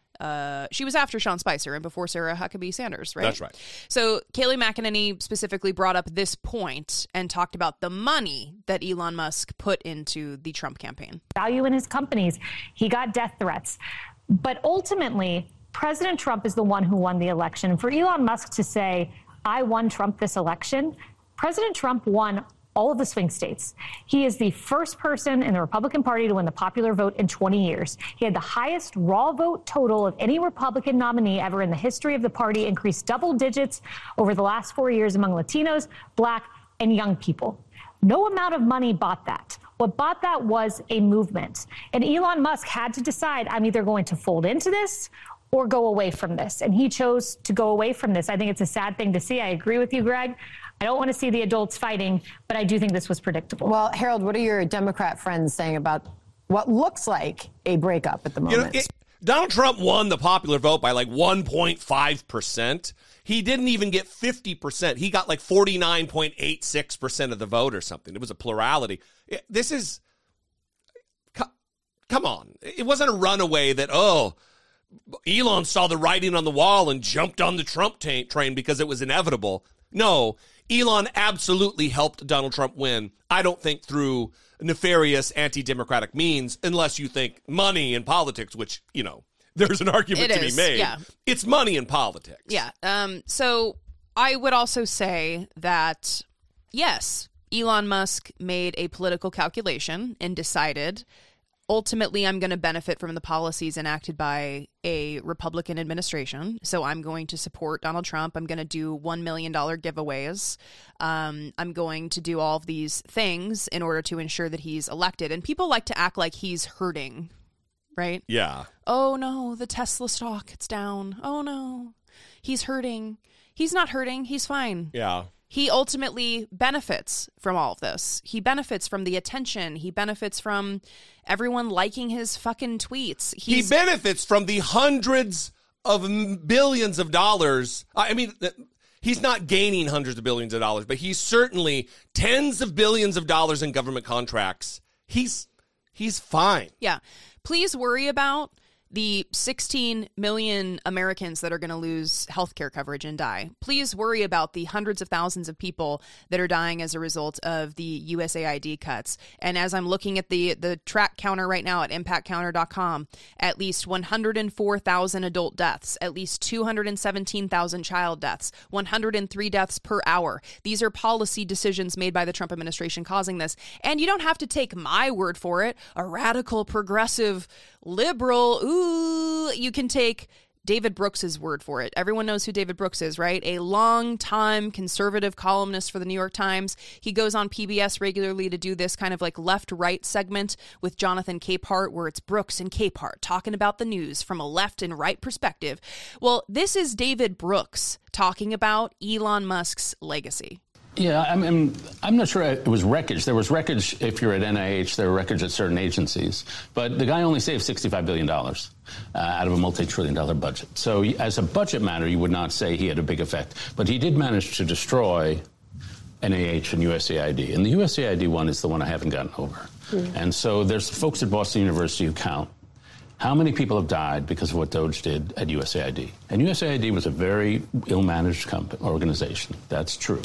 She was after Sean Spicer and before Sarah Huckabee Sanders, right? That's right. So Kayleigh McEnany specifically brought up this point and talked about the money that Elon Musk put into the Trump campaign. Value in his companies. He got death threats. But ultimately, President Trump is the one who won the election. And for Elon Musk to say, I won Trump this election, President Trump won all of the swing states. He is the first person in the Republican Party to win the popular vote in 20 years. He had the highest raw vote total of any Republican nominee ever in the history of the party, increased double digits over the last 4 years among Latinos, Black, and young people. No amount of money bought that. What bought that was a movement. And Elon Musk had to decide, I'm either going to fold into this or go away from this. And he chose to go away from this. I think it's a sad thing to see. I agree with you, Greg. I don't want to see the adults fighting, but I do think this was predictable. Well, Harold, what are your Democrat friends saying about what looks like a breakup at the moment? Donald Trump won the popular vote by like 1.5%. He didn't even get 50%. He got like 49.86% of the vote or something. It was a plurality. This is, come on. It wasn't a runaway that, Elon saw the writing on the wall and jumped on the Trump train because it was inevitable. No, Elon absolutely helped Donald Trump win. I don't think through nefarious anti-democratic means, unless you think money in politics, which, there's an argument to be made. Yeah. It's money in politics. Yeah. So I would also say that, yes, Elon Musk made a political calculation and decided, ultimately, I'm going to benefit from the policies enacted by a Republican administration. So I'm going to support Donald Trump. I'm going to do $1 million giveaways. I'm going to do all of these things in order to ensure that he's elected. And people like to act like he's hurting, right? Yeah. Oh, no, the Tesla stock, it's down. Oh, no, he's hurting. He's not hurting. He's fine. Yeah. He ultimately benefits from all of this. He benefits from the attention. He benefits from everyone liking his fucking tweets. He benefits from the hundreds of billions of dollars. I mean, he's not gaining hundreds of billions of dollars, but he's certainly tens of billions of dollars in government contracts. He's fine. Yeah. Please worry about the 16 million Americans that are going to lose healthcare coverage and die. Please worry about the hundreds of thousands of people that are dying as a result of the USAID cuts. And as I'm looking at the track counter right now at impactcounter.com, at least 104,000 adult deaths, at least 217,000 child deaths, 103 deaths per hour. These are policy decisions made by the Trump administration causing this. And you don't have to take my word for it. A radical, progressive, liberal, you can take David Brooks's word for it. Everyone knows who David Brooks is, right? A long-time conservative columnist for the New York Times. He goes on PBS regularly to do this kind of like left-right segment with Jonathan Capehart, where it's Brooks and Capehart talking about the news from a left and right perspective. Well, this is David Brooks talking about Elon Musk's legacy. Yeah, I mean, I'm not sure it was wreckage. There was wreckage if you're at NIH. There were wreckage at certain agencies. But the guy only saved $65 billion out of a multi-trillion-dollar budget. So as a budget matter, you would not say he had a big effect. But he did manage to destroy NIH and USAID. And the USAID one is the one I haven't gotten over. And so there's folks at Boston University who count how many people have died because of what DOGE did at USAID. And USAID was a very ill-managed organization. That's true.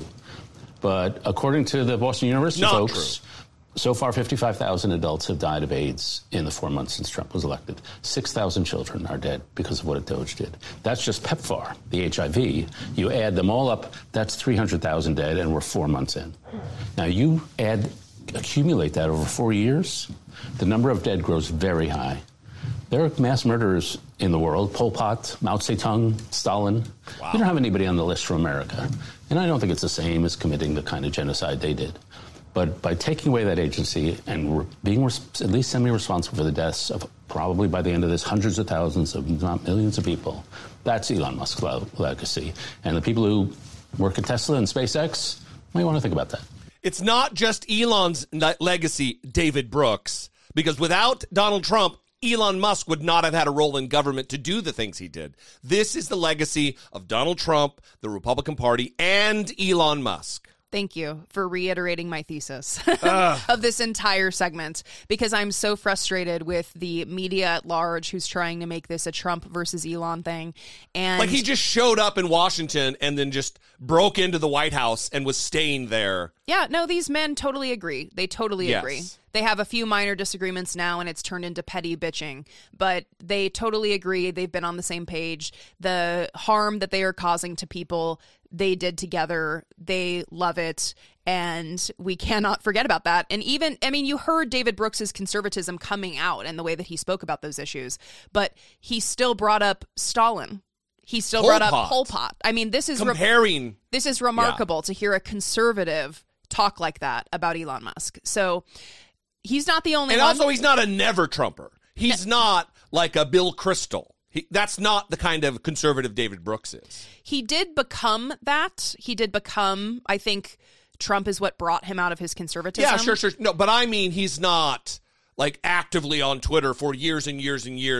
But according to the Boston University folks, so far 55,000 adults have died of AIDS in the 4 months since Trump was elected. 6,000 children are dead because of what DOGE did. That's just PEPFAR, the HIV. You add them all up, that's 300,000 dead, and we're 4 months in. Now you accumulate that over 4 years, the number of dead grows very high. There are mass murderers in the world, Pol Pot, Mao Zedong, Stalin. Wow. We don't have anybody on the list from America. And I don't think it's the same as committing the kind of genocide they did. But by taking away that agency and being at least semi-responsible for the deaths of probably by the end of this hundreds of thousands, if not millions of people, that's Elon Musk's legacy. And the people who work at Tesla and SpaceX might want to think about that. It's not just Elon's legacy, David Brooks, because without Donald Trump, Elon Musk would not have had a role in government to do the things he did. This is the legacy of Donald Trump, the Republican Party, and Elon Musk. Thank you for reiterating my thesis of this entire segment, because I'm so frustrated with the media at large who's trying to make this a Trump versus Elon thing. And like he just showed up in Washington and then just broke into the White House and was staying there. Yeah, no, these men totally agree. They totally agree. They have a few minor disagreements now, and it's turned into petty bitching. But they totally agree. They've been on the same page. The harm that they are causing to people, they did together. They love it. And we cannot forget about that. And even, I mean, you heard David Brooks's conservatism coming out and the way that he spoke about those issues. But he still brought up Stalin. He still brought up Pol Pot. I mean, this is comparing. This is remarkable to hear a conservative talk like that about Elon Musk. So he's not the only one. And also, he's not a never-Trumper. He's not like a Bill Kristol. That's not the kind of conservative David Brooks is. He did become that. He did become, I think, Trump is what brought him out of his conservatism. Yeah, sure. No, but I mean, he's not like actively on Twitter for years and years and years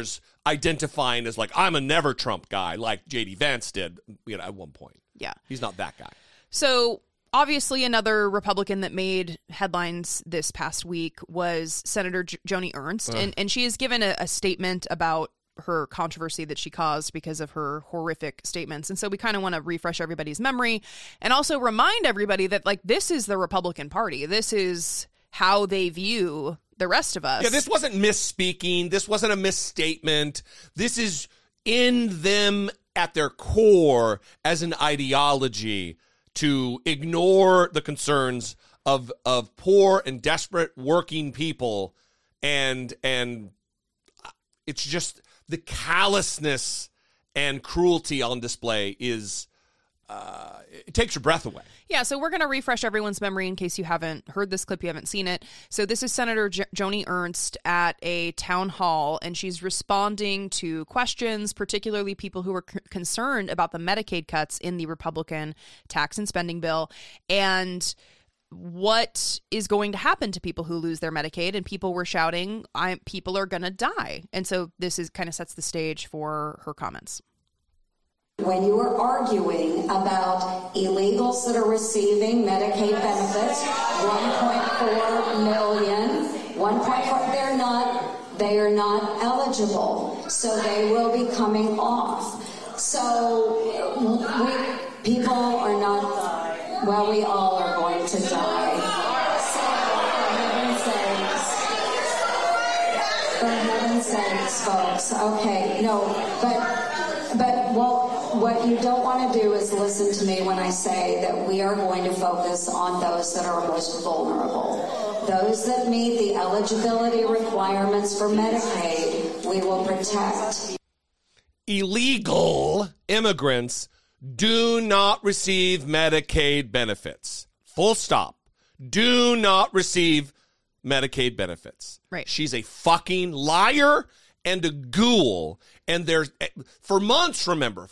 identifying as like, I'm a never Trump guy, like J.D. Vance did, at one point. Yeah. He's not that guy. So obviously another Republican that made headlines this past week was Senator Joni Ernst. And she has given a statement about her controversy that she caused because of her horrific statements. And so we kind of want to refresh everybody's memory and also remind everybody that, like, this is the Republican Party. This is how they view the rest of us. Yeah, this wasn't misspeaking. This wasn't a misstatement. This is in them at their core as an ideology to ignore the concerns of poor and desperate working people. And it's just the callousness and cruelty on display is it takes your breath away. Yeah, so we're going to refresh everyone's memory in case you haven't heard this clip, you haven't seen it. So this is Senator Joni Ernst at a town hall, and she's responding to questions, particularly people who are concerned about the Medicaid cuts in the Republican tax and spending bill, and what is going to happen to people who lose their Medicaid. And people were shouting, people are going to die. And so this is kind of sets the stage for her comments. When you are arguing about illegals that are receiving Medicaid benefits, 1.4 million, 1.4, they are not eligible, so they will be coming off. So people are not, well, we all are going to die. So for heaven's sakes, folks, okay, no, but what you don't want to do is listen to me when I say that we are going to focus on those that are most vulnerable. Those that meet the eligibility requirements for Medicaid, we will protect. Illegal immigrants do not receive Medicaid benefits. Full stop. Do not receive Medicaid benefits. Right. She's a fucking liar and a ghoul. And there's, for months, remember,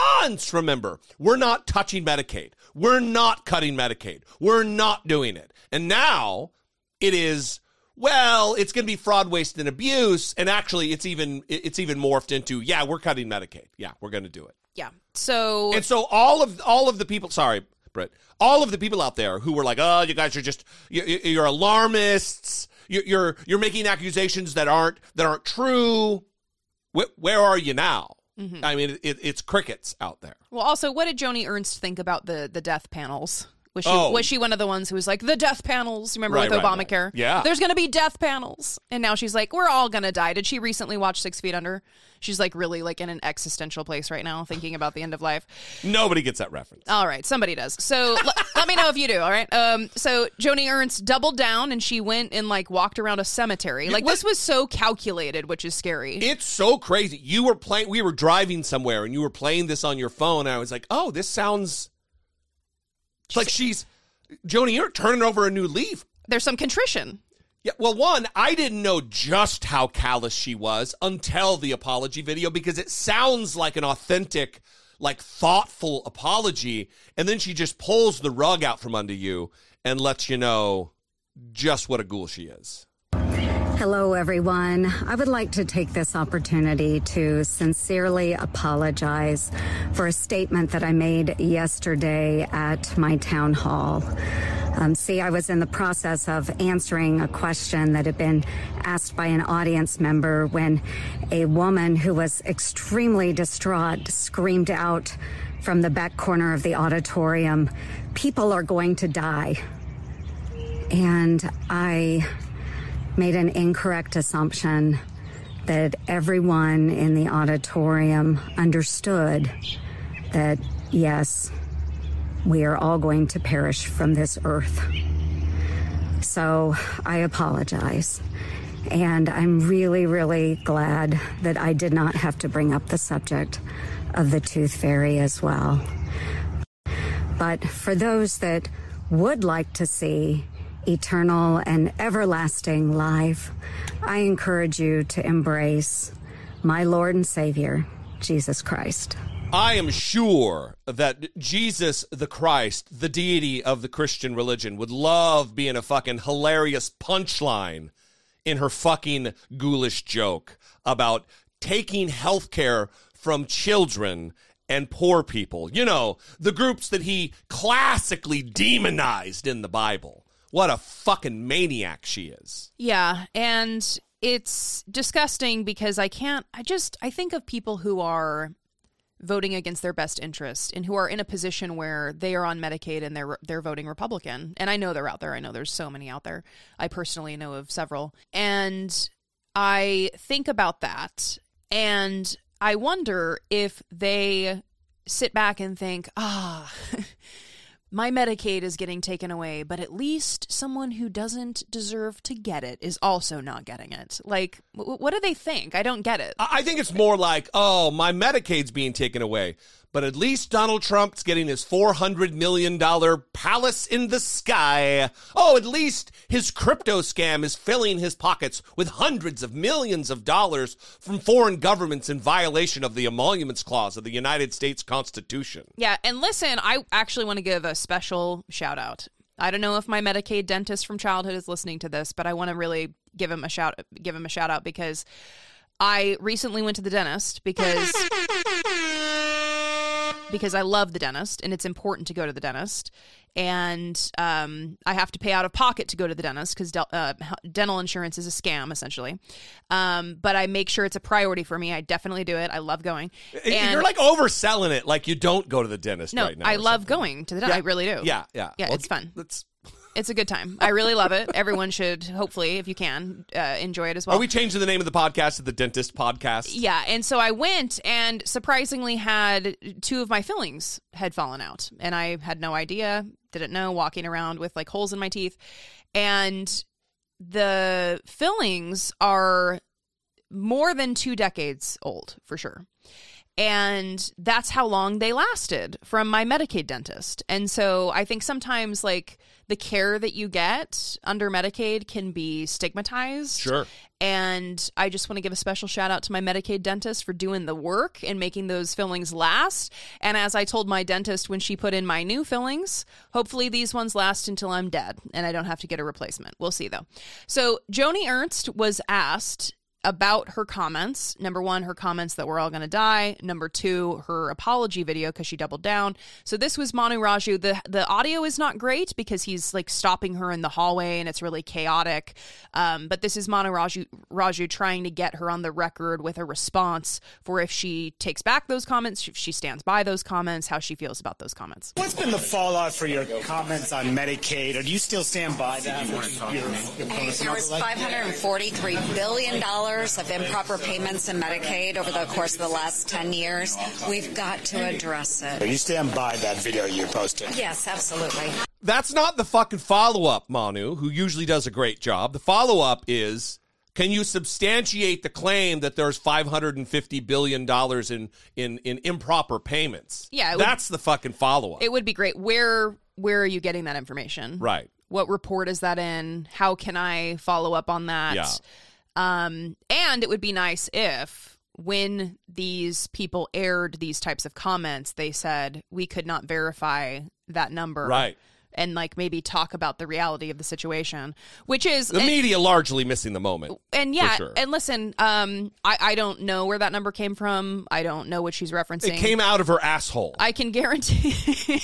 we're not touching Medicaid. We're not cutting Medicaid. We're not doing it. And now it is, well, it's going to be fraud, waste, and abuse. And actually, it's even morphed into, yeah, we're cutting Medicaid. Yeah, we're going to do it. Yeah. So all of the people, sorry, Britt, all of the people out there who were like, oh, you guys are just, you're alarmists. You're making accusations that aren't true. Where are you now? Mm-hmm. I mean, it's crickets out there. Well, also, what did Joni Ernst think about the death panels? Was she one of the ones who was like, the death panels? Remember with Obamacare? Right. Yeah. There's going to be death panels. And now she's like, we're all going to die. Did she recently watch 6 Feet Under? She's like really like in an existential place right now, thinking about the end of life. Nobody gets that reference. All right. Somebody does. So let me know if you do. All right. So Joni Ernst doubled down and she went and like walked around a cemetery. Like this was so calculated, which is scary. It's so crazy. We were driving somewhere and you were playing this on your phone. And I was like, oh, this sounds... It's like Joni Ernst turning over a new leaf. There's some contrition. Yeah, well, one, I didn't know just how callous she was until the apology video because it sounds like an authentic, like thoughtful apology. And then she just pulls the rug out from under you and lets you know just what a ghoul she is. Hello, everyone. I would like to take this opportunity to sincerely apologize for a statement that I made yesterday at my town hall. I was in the process of answering a question that had been asked by an audience member when a woman who was extremely distraught screamed out from the back corner of the auditorium, "People are going to die." And I made an incorrect assumption that everyone in the auditorium understood that, yes, we are all going to perish from this earth. So I apologize. And I'm really, really glad that I did not have to bring up the subject of the Tooth Fairy as well. But for those that would like to see eternal and everlasting life, I encourage you to embrace my Lord and Savior, Jesus Christ. I am sure that Jesus the Christ, the deity of the Christian religion, would love being a fucking hilarious punchline in her fucking ghoulish joke about taking health care from children and poor people. You know, the groups that he classically demonized in the Bible. What a fucking maniac she is. Yeah, and it's disgusting because I think of people who are voting against their best interest and who are in a position where they are on Medicaid and they're voting Republican. And I know they're out there. I know there's so many out there. I personally know of several. And I think about that and I wonder if they sit back and think, my Medicaid is getting taken away, but at least someone who doesn't deserve to get it is also not getting it. Like, what do they think? I don't get it. I think it's more like, my Medicaid's being taken away, but at least Donald Trump's getting his $400 million palace in the sky. Oh, at least his crypto scam is filling his pockets with hundreds of millions of dollars from foreign governments in violation of the Emoluments Clause of the United States Constitution. Yeah, and listen, I actually want to give a special shout out. I don't know if my Medicaid dentist from childhood is listening to this, but I want to really give him a shout out because I recently went to the dentist because I love the dentist and it's important to go to the dentist. And I have to pay out of pocket to go to the dentist because dental insurance is a scam, essentially. But I make sure it's a priority for me. I definitely do it. I love going. And you're like overselling it like you don't go to the dentist right now. I love going to the dentist. I really do. Yeah. Yeah, well, it's fun. It's a good time. I really love it. Everyone should, hopefully, if you can, enjoy it as well. Are we changing the name of the podcast to the Dentist Podcast? Yeah, and so I went and surprisingly had 2 of my fillings had fallen out. And I had no idea, didn't know, walking around with like holes in my teeth. And the fillings are more than 2 decades old, for sure. And that's how long they lasted from my Medicaid dentist. And so I think sometimes like the care that you get under Medicaid can be stigmatized. Sure. And I just want to give a special shout out to my Medicaid dentist for doing the work and making those fillings last. And as I told my dentist when she put in my new fillings, hopefully these ones last until I'm dead and I don't have to get a replacement. We'll see though. So Joni Ernst was asked about her comments. Number 1, her comments that we're all going to die. Number 2, her apology video because she doubled down. So this was Manu Raju. The audio is not great because he's like stopping her in the hallway and it's really chaotic. But this is Manu Raju trying to get her on the record with a response for if she takes back those comments, if she stands by those comments, how she feels about those comments. What's been the fallout for your comments on Medicaid? Or do you still stand by that? There was $543 billion of improper payments in Medicaid over the course of the last 10 years. We've got to address it. You stand by that video you posted? Yes, absolutely. That's not the fucking follow-up, Manu, who usually does a great job. The follow-up is, can you substantiate the claim that there's $550 billion in improper payments? Yeah. That's the fucking follow-up. It would be great. Where are you getting that information? Right. What report is that in? How can I follow up on that? Yeah. And it would be nice if when these people aired these types of comments, they said we could not verify that number. Right. And like maybe talk about the reality of the situation, which is the media largely missing the moment. And yeah, sure. And listen, I don't know where that number came from. I don't know what she's referencing. It came out of her asshole. I can guarantee,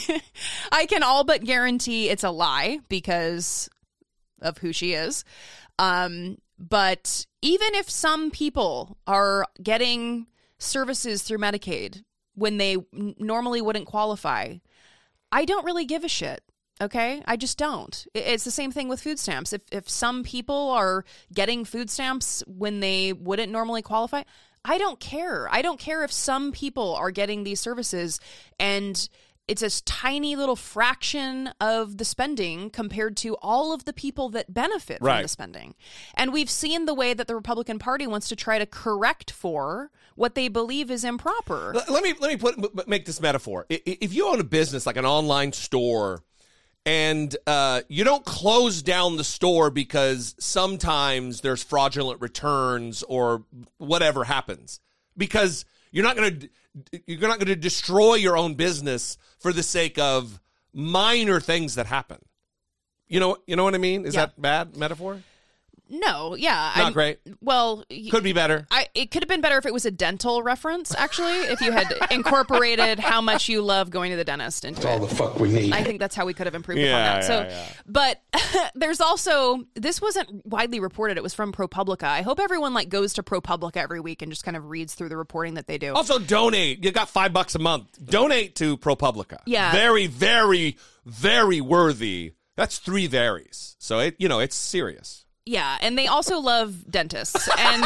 I can all but guarantee it's a lie because of who she is. But even if some people are getting services through Medicaid when they normally wouldn't qualify, I don't really give a shit. Okay? I just don't. It's the same thing with food stamps. If some people are getting food stamps when they wouldn't normally qualify, I don't care. I don't care if some people are getting these services and it's a tiny little fraction of the spending compared to all of the people that benefit from the spending. And we've seen the way that the Republican Party wants to try to correct for what they believe is improper. Let me make this metaphor. If you own a business like an online store and you don't close down the store because sometimes there's fraudulent returns or whatever happens, because you're not going to destroy your own business for the sake of minor things that happen. You know what I mean? Is that bad metaphor? No, yeah. Not great? Well... Could be better. It could have been better if it was a dental reference, actually, if you had incorporated how much you love going to the dentist into That's all the fuck we need. I think that's how we could have improved upon that. But there's also... This wasn't widely reported. It was from ProPublica. I hope everyone goes to ProPublica every week and just kind of reads through the reporting that they do. Also, donate. You got $5 a month. Donate to ProPublica. Yeah. Very, very, very worthy. That's 3 varies. So, it's serious. Yeah, and they also love dentists. And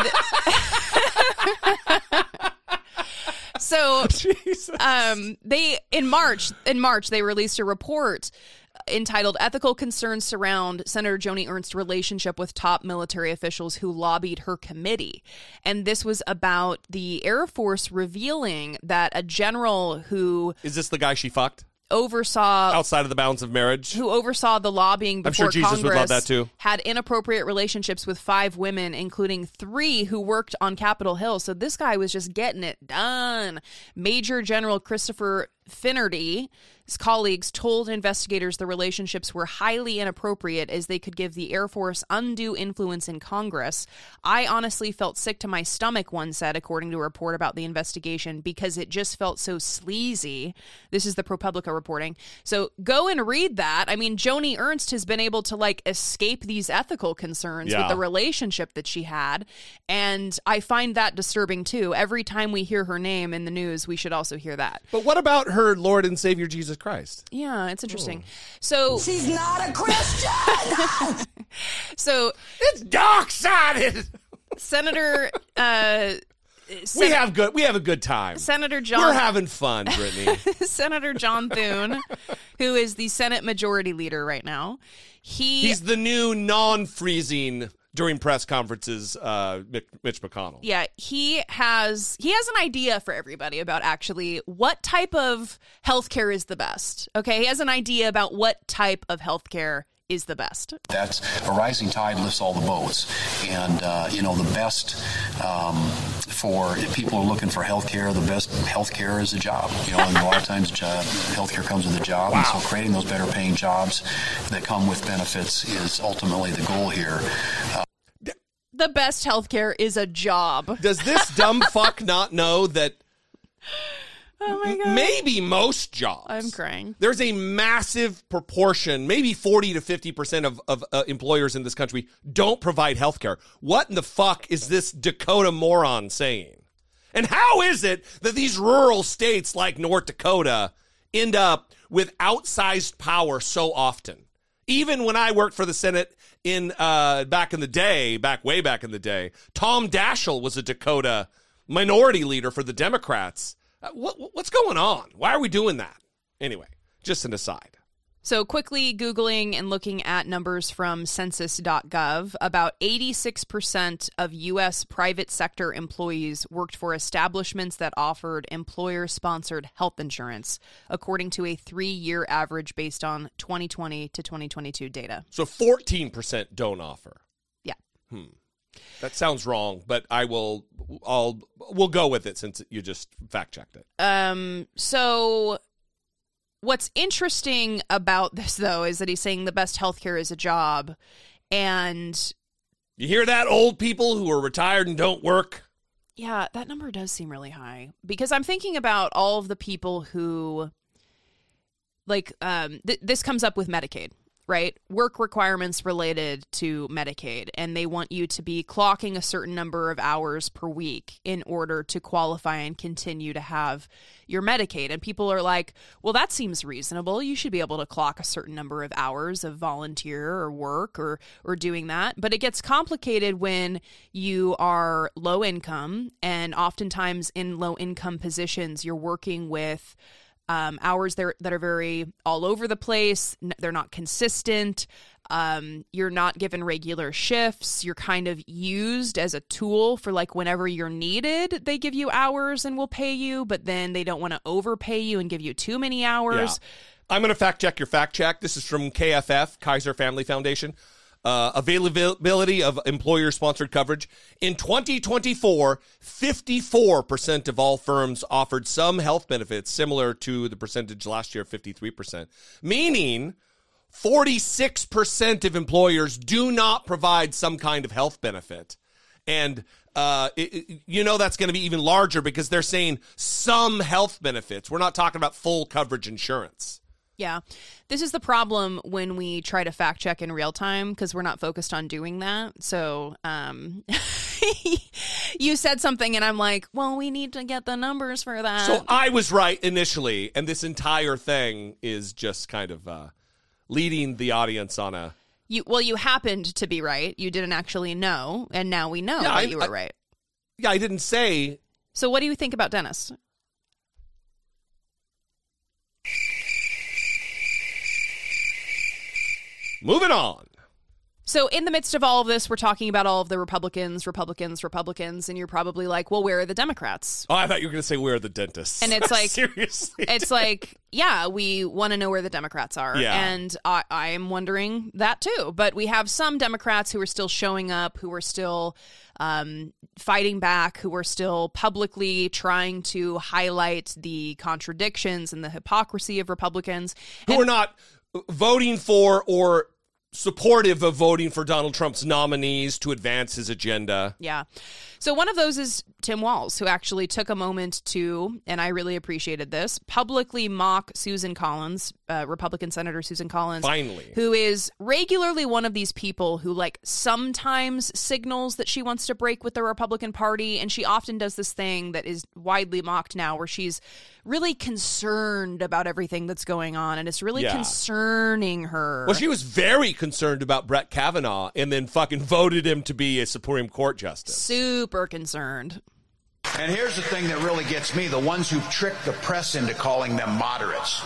so they in March they released a report entitled Ethical Concerns Surround Senator Joni Ernst's Relationship with Top Military Officials Who Lobbied Her Committee. And this was about the Air Force revealing that a general who... Is this the guy she fucked? Oversaw outside of the bounds of marriage, who oversaw the lobbying before I'm sure Jesus Congress would love that too. Had inappropriate relationships with 5 women, including 3 who worked on Capitol Hill. So this guy was just getting it done. Major General Christopher Finnerty, his colleagues told investigators the relationships were highly inappropriate as they could give the Air Force undue influence in Congress. I honestly felt sick to my stomach, one said, according to a report about the investigation, because it just felt so sleazy. This is the ProPublica reporting. So go and read that. I mean, Joni Ernst has been able to escape these ethical concerns with the relationship that she had. And I find that disturbing too. Every time we hear her name in the news, we should also hear that. But what about her Lord and Savior Jesus Christ? Yeah, it's interesting. So she's not a Christian. So it's dark-sided. Senator we have a good time. Senator John, we're having fun, Brittany. Senator John Thune, who is the Senate Majority Leader right now, he's the new non-freezing during press conferences, Mitch McConnell. Yeah, he has an idea for everybody about actually what type of healthcare is the best. Okay, he has an idea about what type of healthcare is the best. That's a rising tide lifts all the boats, and the best for people who are looking for healthcare. The best healthcare is a job. And a lot of times healthcare comes with a job, and so creating those better paying jobs that come with benefits is ultimately the goal here. The best healthcare is a job. Does this dumb fuck not know that? Oh my God. Maybe most jobs. I'm crying. There's a massive proportion, maybe 40 to 50% of employers in this country don't provide health care. What in the fuck is this Dakota moron saying? And how is it that these rural states like North Dakota end up with outsized power so often? Even when I worked for the Senate in way back in the day, Tom Daschle was a Dakota minority leader for the Democrats. What's going on? Why are we doing that? Anyway, just an aside. So quickly Googling and looking at numbers from census.gov, about 86% of U.S. private sector employees worked for establishments that offered employer-sponsored health insurance, according to a 3-year average based on 2020 to 2022 data. So 14% don't offer. Yeah. That sounds wrong, but we'll go with it since you just fact-checked it. So what's interesting about this, though, is that he's saying the best healthcare is a job. And you hear that, old people who are retired and don't work? Yeah, that number does seem really high. Because I'm thinking about all of the people who, this comes up with Medicaid. Right? Work requirements related to Medicaid, and they want you to be clocking a certain number of hours per week in order to qualify and continue to have your Medicaid. And people are like, well, that seems reasonable. You should be able to clock a certain number of hours of volunteer or work or doing that. But it gets complicated when you are low income, and oftentimes in low income positions, you're working with hours that are very all over the place. They're not consistent. You're not given regular shifts. You're kind of used as a tool for whenever you're needed, they give you hours and will pay you, but then they don't want to overpay you and give you too many hours. Yeah. I'm going to fact check your fact check. This is from KFF, Kaiser Family Foundation. Availability of employer-sponsored coverage. In 2024, 54% of all firms offered some health benefits, similar to the percentage last year, 53%. Meaning 46% of employers do not provide some kind of health benefit. And that's going to be even larger because they're saying some health benefits. We're not talking about full coverage insurance. Yeah. This is the problem when we try to fact check in real time because we're not focused on doing that. So you said something and I'm like, well, we need to get the numbers for that. So I was right initially, and this entire thing is just kind of leading the audience on a... You happened to be right. You didn't actually know, and now we know that you were right. Yeah, I didn't say... So what do you think about Dennis? Moving on. So in the midst of all of this, we're talking about all of the Republicans, and you're probably like, well, where are the Democrats? Oh, I thought you were going to say, where are the dentists? And it's like, seriously, it's like, yeah, we want to know where the Democrats are. Yeah. And I am wondering that too. But we have some Democrats who are still showing up, who are still fighting back, who are still publicly trying to highlight the contradictions and the hypocrisy of Republicans. Who are not voting for or supportive of voting for Donald Trump's nominees to advance his agenda. Yeah. So one of those is Tim Walz, who actually took a moment to, and I really appreciated this, publicly mock Susan Collins, Republican Senator Susan Collins. Finally. Who is regularly one of these people who sometimes signals that she wants to break with the Republican Party, and she often does this thing that is widely mocked now where she's really concerned about everything that's going on, and it's really concerning her. Well, she was very concerned about Brett Kavanaugh and then fucking voted him to be a Supreme Court justice. Super concerned. And here's the thing that really gets me, the ones who've tricked the press into calling them moderates.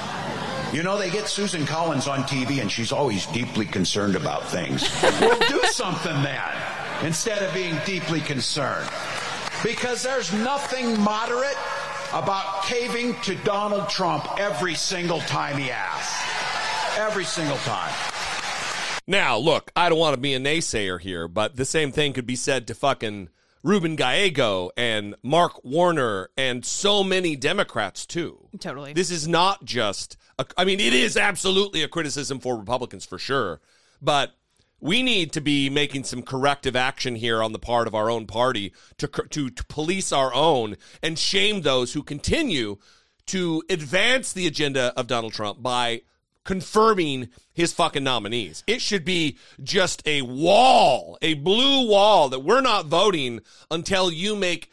They get Susan Collins on TV and she's always deeply concerned about things. Well, do something then, instead of being deeply concerned. Because there's nothing moderate about caving to Donald Trump every single time he asks. Every single time. Now, look, I don't want to be a naysayer here, but the same thing could be said to fucking Ruben Gallego and Mark Warner and so many Democrats, too. Totally. This is not just, it is absolutely a criticism for Republicans for sure, but we need to be making some corrective action here on the part of our own party to police our own and shame those who continue to advance the agenda of Donald Trump by confirming his fucking nominees. It should be just a wall, a blue wall, that we're not voting until you make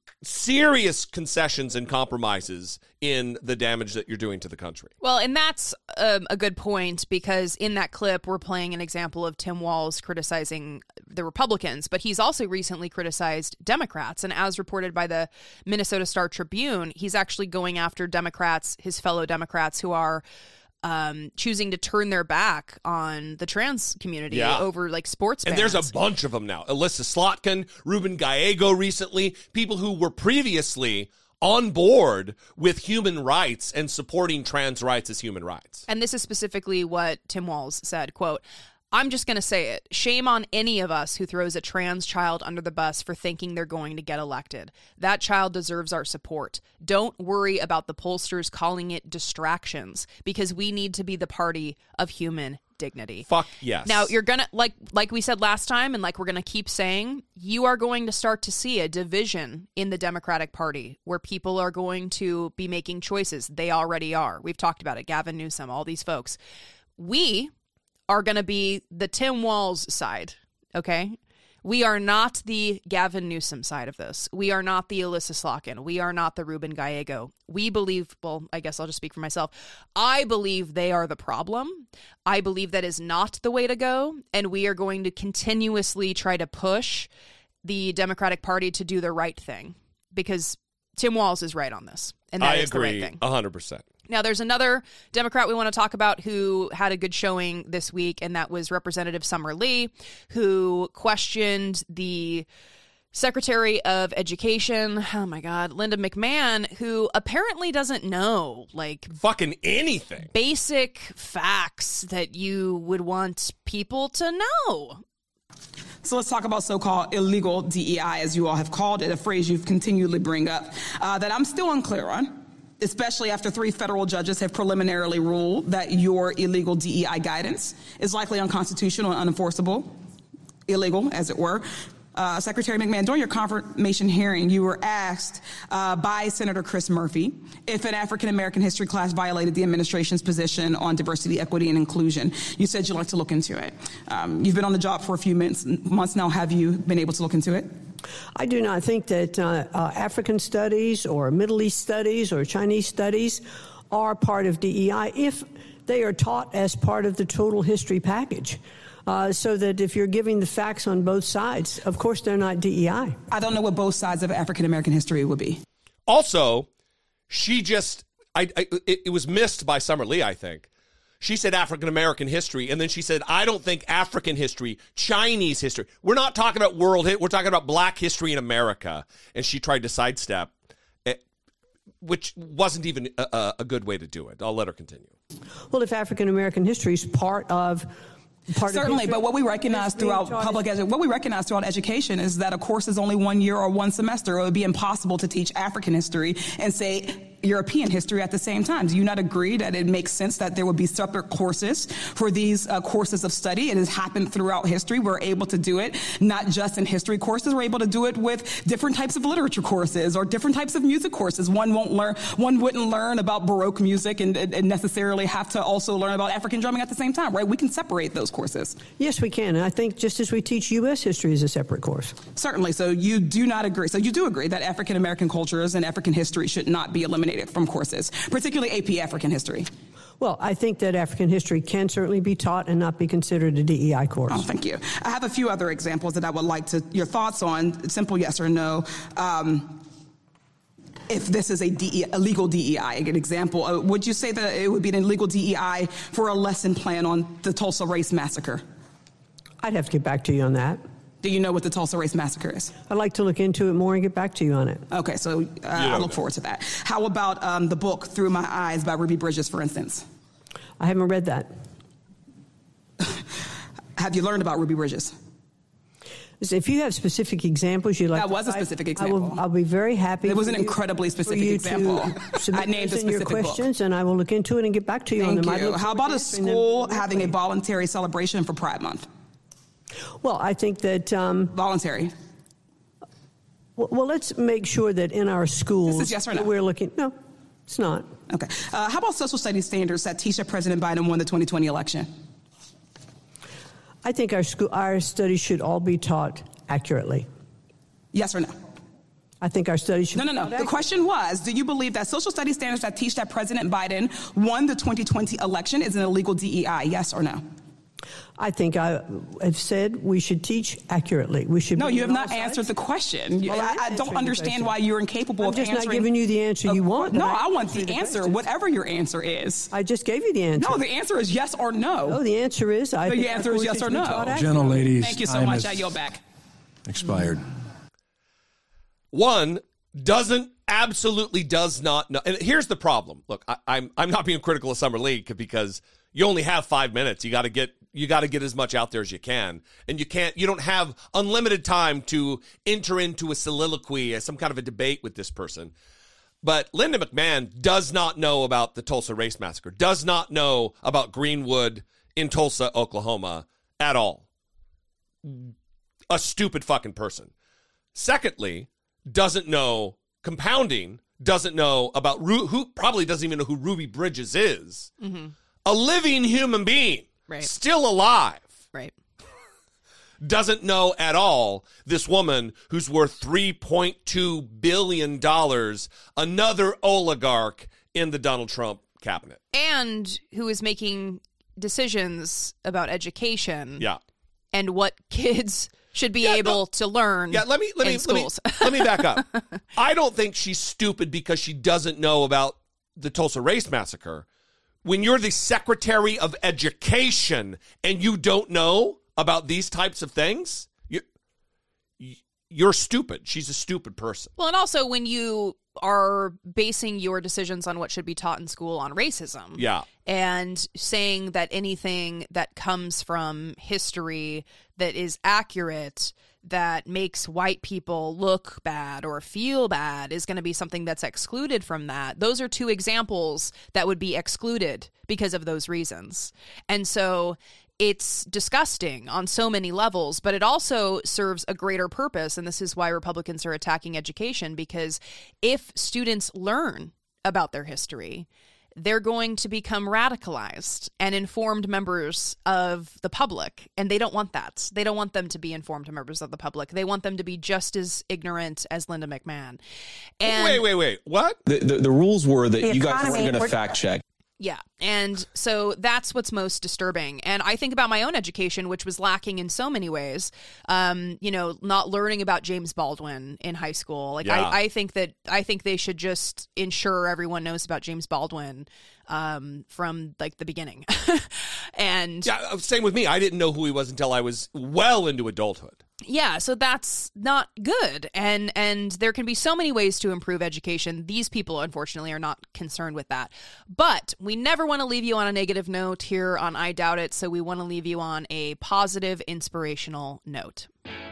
serious concessions and compromises in the damage that you're doing to the country. Well, and that's a good point, because in that clip, we're playing an example of Tim Walz criticizing the Republicans, but he's also recently criticized Democrats. And as reported by the Minnesota Star Tribune, he's actually going after Democrats, his fellow Democrats, who are choosing to turn their back on the trans community over sports bans. And there's a bunch of them now. Alyssa Slotkin, Ruben Gallego recently, people who were previously on board with human rights and supporting trans rights as human rights. And this is specifically what Tim Walz said, quote, "I'm just going to say it. Shame on any of us who throws a trans child under the bus for thinking they're going to get elected. That child deserves our support. Don't worry about the pollsters calling it distractions, because we need to be the party of human dignity." Fuck yes. Now, you're going to, like we said last time, and like we're going to keep saying, you are going to start to see a division in the Democratic Party where people are going to be making choices. They already are. We've talked about it. Gavin Newsom, all these folks. We are going to be the Tim Walz side, okay? We are not the Gavin Newsom side of this. We are not the Alyssa Slotkin. We are not the Ruben Gallego. We believe, well, I guess I'll just speak for myself. I believe they are the problem. I believe that is not the way to go, and we are going to continuously try to push the Democratic Party to do the right thing, because Tim Walz is right on this, and that is the right thing. 100%. Now, there's another Democrat we want to talk about who had a good showing this week, and that was Representative Summer Lee, who questioned the Secretary of Education, oh my God, Linda McMahon, who apparently doesn't know, fucking anything. Basic facts that you would want people to know. So let's talk about so-called illegal DEI, as you all have called it, a phrase you've continually bring up, that I'm still unclear on. especially after 3 federal judges have preliminarily ruled that your illegal DEI guidance is likely unconstitutional and unenforceable, illegal, as it were. Secretary McMahon, during your confirmation hearing, you were asked by Senator Chris Murphy if an African-American history class violated the administration's position on diversity, equity, and inclusion. You said you'd like to look into it. You've been on the job for a few months now. Have you been able to look into it? I do not think that African studies or Middle East studies or Chinese studies are part of DEI if they are taught as part of the total history package. So that if you're giving the facts on both sides, of course they're not DEI. I don't know what both sides of African-American history would be. Also, she just, it was missed by Summer Lee, I think. She said African-American history, and then she said, I don't think African history, Chinese history. We're not talking about we're talking about black history in America. And she tried to sidestep, which wasn't even a good way to do it. I'll let her continue. Well, if African-American history is part of certainly, but what we recognize throughout throughout education is that a course is only 1 year or one semester. It would be impossible to teach African history and say European history at the same time. Do you not agree that it makes sense that there would be separate courses for these courses of study? It has happened throughout history. We're able to do it not just in history courses. We're able to do it with different types of literature courses or different types of music courses. One wouldn't learn about Baroque music and necessarily have to also learn about African drumming at the same time, right? We can separate those courses. Yes, we can. And I think just as we teach U.S. history as a separate course. Certainly. So you do not agree. So you do agree that African American cultures and African history should not be eliminated from courses, particularly AP African history. Well, I think that African history can certainly be taught and not be considered a DEI course. Oh, thank you. I have a few other examples that I would like your thoughts on, simple yes or no. If this is a legal DEI, an example, would you say that it would be an illegal DEI for a lesson plan on the Tulsa Race Massacre? I'd have to get back to you on that. Do you know what the Tulsa Race Massacre is? I'd like to look into it more and get back to you on it. Okay, so I look forward to that. How about the book Through My Eyes by Ruby Bridges, for instance? I haven't read that. Have you learned about Ruby Bridges? If you have specific examples you'd like that was a specific example. I'll be very happy. It was an incredibly specific example. I named a specific questions, and I will look into it and get back to you on them. Thank you. How about a school having a voluntary celebration for Pride Month? Well, I think that voluntary. Well, let's make sure that in our schools, this is yes or no? We're looking. No, it's not. Okay. How about social studies standards that teach that President Biden won the 2020 election? I think our studies should all be taught accurately. Yes or no? I think our studies should. No. The question was, do you believe that social studies standards that teach that President Biden won the 2020 election is an illegal DEI? Yes or no? I think I have said we should teach accurately. We should. No, you have not answered the question. Well, I don't understand why you're incapable of answering. I'm just not giving you the answer you want. No, I want the answer, whatever your answer is. I just gave you the answer. No, the answer is yes or no. No, the answer is I think the answer is yes or no. Gentleladies, thank you so much. I yield back. Expired. One absolutely does not know. And here's the problem. Look, I'm not being critical of Summer Lee because you only have 5 minutes. You got to get as much out there as you can. And you don't have unlimited time to enter into a soliloquy, some kind of a debate with this person. But Linda McMahon does not know about the Tulsa Race Massacre, does not know about Greenwood in Tulsa, Oklahoma at all. A stupid fucking person. Secondly, doesn't know about who probably doesn't even know who Ruby Bridges is. Mm-hmm. A living human being. Right. Still alive. Right. Doesn't know at all this woman who's worth $3.2 billion, another oligarch in the Donald Trump cabinet. And who is making decisions about education. Yeah. And what kids should be able to learn in schools. Let me back up. I don't think she's stupid because she doesn't know about the Tulsa Race Massacre. When you're the Secretary of Education and you don't know about these types of things, you're stupid. She's a stupid person. Well, and also when you are basing your decisions on what should be taught in school on racism. Yeah. And saying that anything that comes from history that is accurate that makes white people look bad or feel bad is going to be something that's excluded from that. Those are two examples that would be excluded because of those reasons. And so it's disgusting on so many levels, but it also serves a greater purpose. And this is why Republicans are attacking education, because if students learn about their history, they're going to become radicalized and informed members of the public. And they don't want that. They don't want them to be informed members of the public. They want them to be just as ignorant as Linda McMahon. And wait. What? The rules were that you guys weren't going to fact check. Yeah. And so that's what's most disturbing. And I think about my own education, which was lacking in so many ways. Not learning about James Baldwin in high school. I think they should just ensure everyone knows about James Baldwin from like the beginning. And yeah, same with me. I didn't know who he was until I was well into adulthood. Yeah, so that's not good. And there can be so many ways to improve education. These people, unfortunately, are not concerned with that. But we never want to leave you on a negative note here on I Doubt It, so we want to leave you on a positive, inspirational note.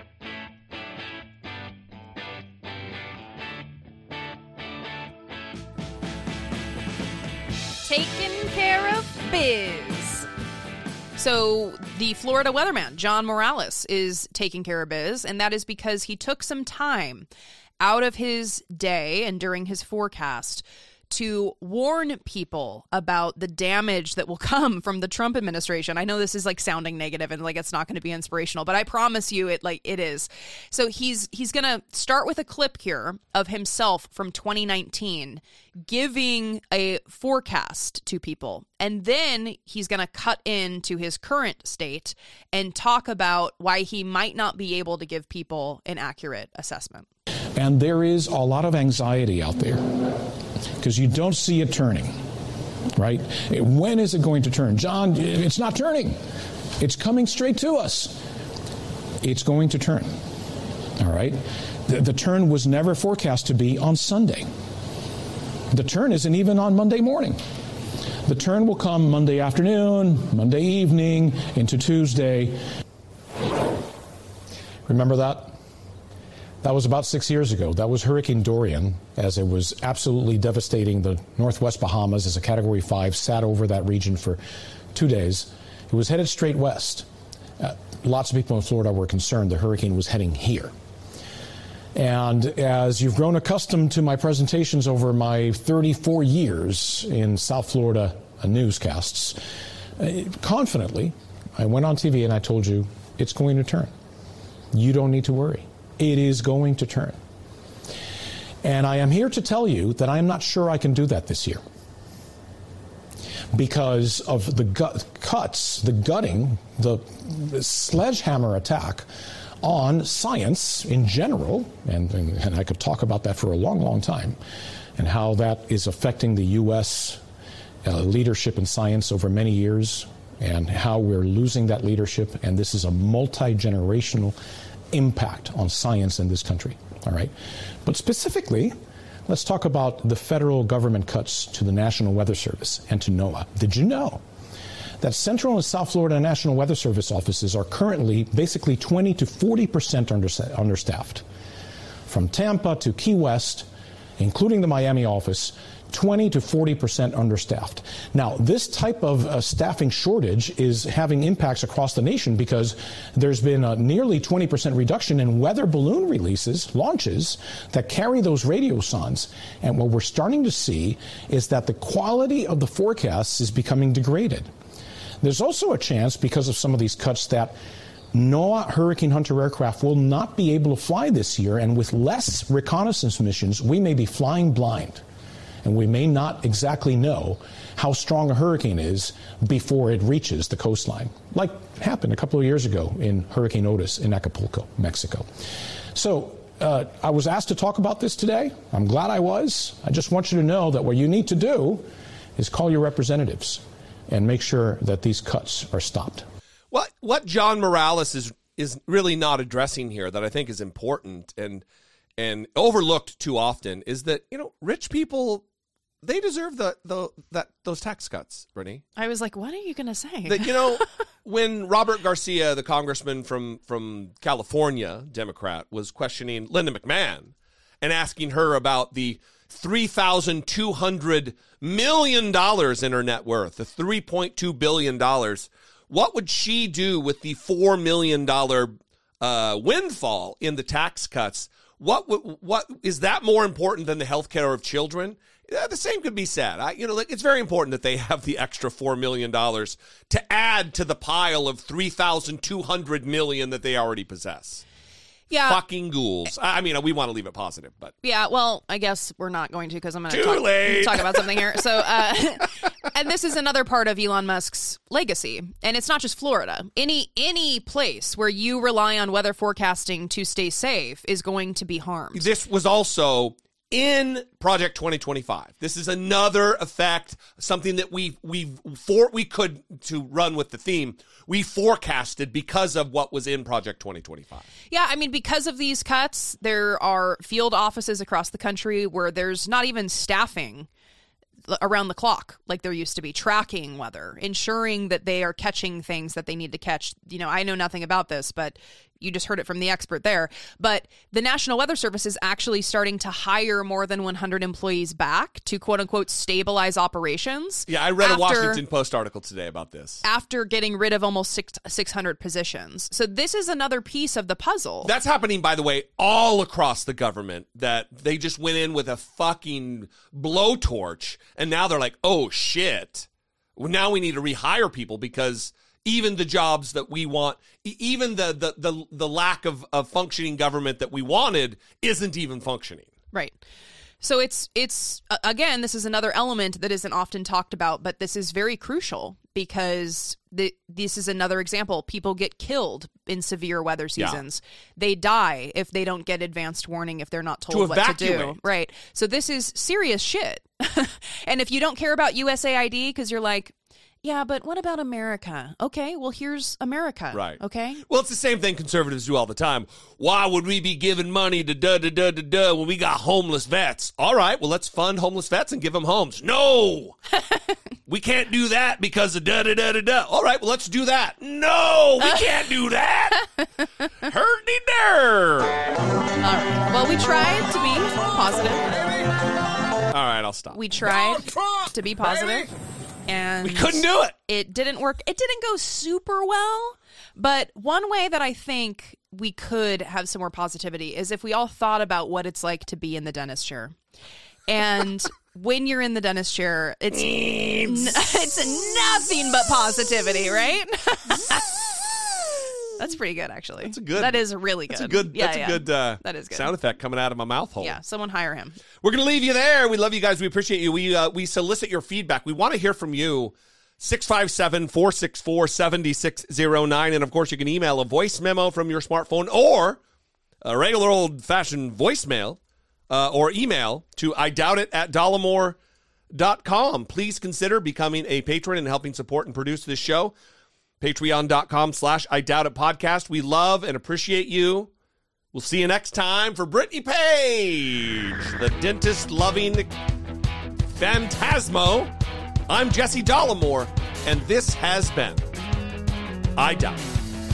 Taking care of biz. So the Florida weatherman, John Morales, is taking care of biz, and that is because he took some time out of his day and during his forecast to warn people about the damage that will come from the Trump administration. I know this is like sounding negative and like it's not going to be inspirational, but I promise you it is. So he's going to start with a clip here of himself from 2019 giving a forecast to people. And then he's going to cut into his current state and talk about why he might not be able to give people an accurate assessment. And there is a lot of anxiety out there because you don't see it turning, right? When is it going to turn? John, it's not turning. It's coming straight to us. It's going to turn, all right? The turn was never forecast to be on Sunday. The turn isn't even on Monday morning. The turn will come Monday afternoon, Monday evening, into Tuesday. Remember that? That was about 6 years ago. That was Hurricane Dorian, as it was absolutely devastating the northwest Bahamas as a Category 5, sat over that region for 2 days. It was headed straight west. Lots of people in Florida were concerned the hurricane was heading here. And as you've grown accustomed to my presentations over my 34 years in South Florida newscasts, confidently, I went on TV and I told you, it's going to turn. You don't need to worry. It is going to turn. And I am here to tell you that I am not sure I can do that this year because of the gutting, the sledgehammer attack on science in general, and I could talk about that for a long, long time, and how that is affecting the U.S. Leadership in science over many years, and how we're losing that leadership, and this is a multi-generational impact on science in this country, all right? But specifically, let's talk about the federal government cuts to the National Weather Service and to NOAA. Did you know that Central and South Florida National Weather Service offices are currently basically 20 to 40% understaffed? From Tampa to Key West, including the Miami office, 20 to 40% understaffed. Now, this type of staffing shortage is having impacts across the nation because there's been a nearly 20% reduction in weather balloon launches that carry those radiosondes. And what we're starting to see is that the quality of the forecasts is becoming degraded. There's also a chance, because of some of these cuts, that NOAA Hurricane Hunter aircraft will not be able to fly this year, and with less reconnaissance missions, we may be flying blind. And we may not exactly know how strong a hurricane is before it reaches the coastline, like happened a couple of years ago in Hurricane Otis in Acapulco, Mexico. So I was asked to talk about this today. I'm glad I was. I just want you to know that what you need to do is call your representatives and make sure that these cuts are stopped. What John Morales is really not addressing here that I think is important and overlooked too often is that, rich people, they deserve those tax cuts, Brittany. I was like, what are you going to say? That, when Robert Garcia, the congressman from California, Democrat, was questioning Linda McMahon and asking her about the $3,200 million in her net worth, the $3.2 billion, what would she do with the $4 million windfall in the tax cuts? What is that more important than the health care of children? The same could be said. It's very important that they have the extra $4 million to add to the pile of $3,200 million that they already possess. Yeah. Fucking ghouls. I mean, we want to leave it positive, but. Yeah, well, I guess we're not going to because I'm going to talk about something here. So, and this is another part of Elon Musk's legacy. And it's not just Florida. Any place where you rely on weather forecasting to stay safe is going to be harmed. This was also in Project 2025. This is another effect, something that we could, to run with the theme, we forecasted because of what was in Project 2025. Yeah, I mean, because of these cuts, there are field offices across the country where there's not even staffing around the clock like there used to be, tracking weather, ensuring that they are catching things that they need to catch. I know nothing about this, but you just heard it from the expert there. But the National Weather Service is actually starting to hire more than 100 employees back to, quote unquote, stabilize operations. Yeah, I read a Washington Post article today about this. After getting rid of almost 600 positions. So this is another piece of the puzzle. That's happening, by the way, all across the government, that they just went in with a fucking blowtorch, and now they're like, oh, shit. Well, now we need to rehire people because even the jobs that we want, even the lack of functioning government that we wanted isn't even functioning. Right. So it's again, this is another element that isn't often talked about, but this is very crucial because this is another example. People get killed in severe weather seasons. Yeah. They die if they don't get advanced warning, if they're not told what to do. Right. So this is serious shit. And if you don't care about USAID because you're like, yeah, but what about America? Okay, well, here's America. Right. Okay? Well, it's the same thing conservatives do all the time. Why would we be giving money to when we got homeless vets? All right, well, let's fund homeless vets and give them homes. No! We can't do that because of All right, well, let's do that. No, we can't do that. Hurdy der. All right. Well, we tried to be positive. All right, I'll stop. We tried to be positive. And we couldn't do it. It didn't work. It didn't go super well. But one way that I think we could have some more positivity is if we all thought about what it's like to be in the dentist chair. And when you're in the dentist chair, it's nothing but positivity, right? That's pretty good, actually. That is really good. That's a good that is good. Sound effect coming out of my mouth hole. Yeah, someone hire him. We're going to leave you there. We love you guys. We appreciate you. We solicit your feedback. We want to hear from you. 657-464-7609. And, of course, you can email a voice memo from your smartphone or a regular old-fashioned voicemail or email to idoubt@dollemore.com. Please consider becoming a patron and helping support and produce this show. Patreon.com/IDoubtItPodcast. We love and appreciate you. We'll see you next time for Brittany Page, the dentist-loving phantasmo. I'm Jesse Dollemore, and this has been I Doubt It.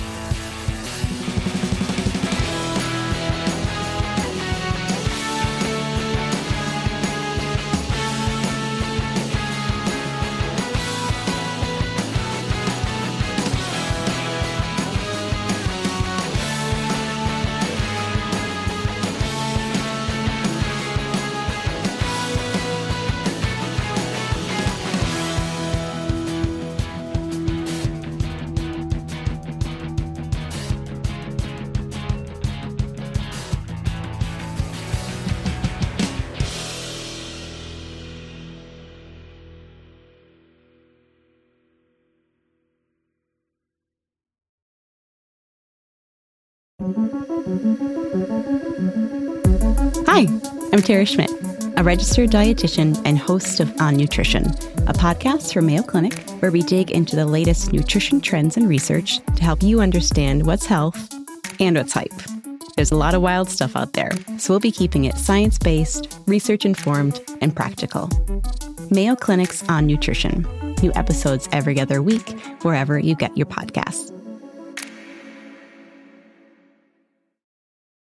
Hi, I'm Tara Schmidt, a registered dietitian and host of On Nutrition, a podcast from Mayo Clinic where we dig into the latest nutrition trends and research to help you understand what's health and what's hype. There's a lot of wild stuff out there, so we'll be keeping it science-based, research-informed, and practical. Mayo Clinic's On Nutrition. New episodes every other week, wherever you get your podcasts.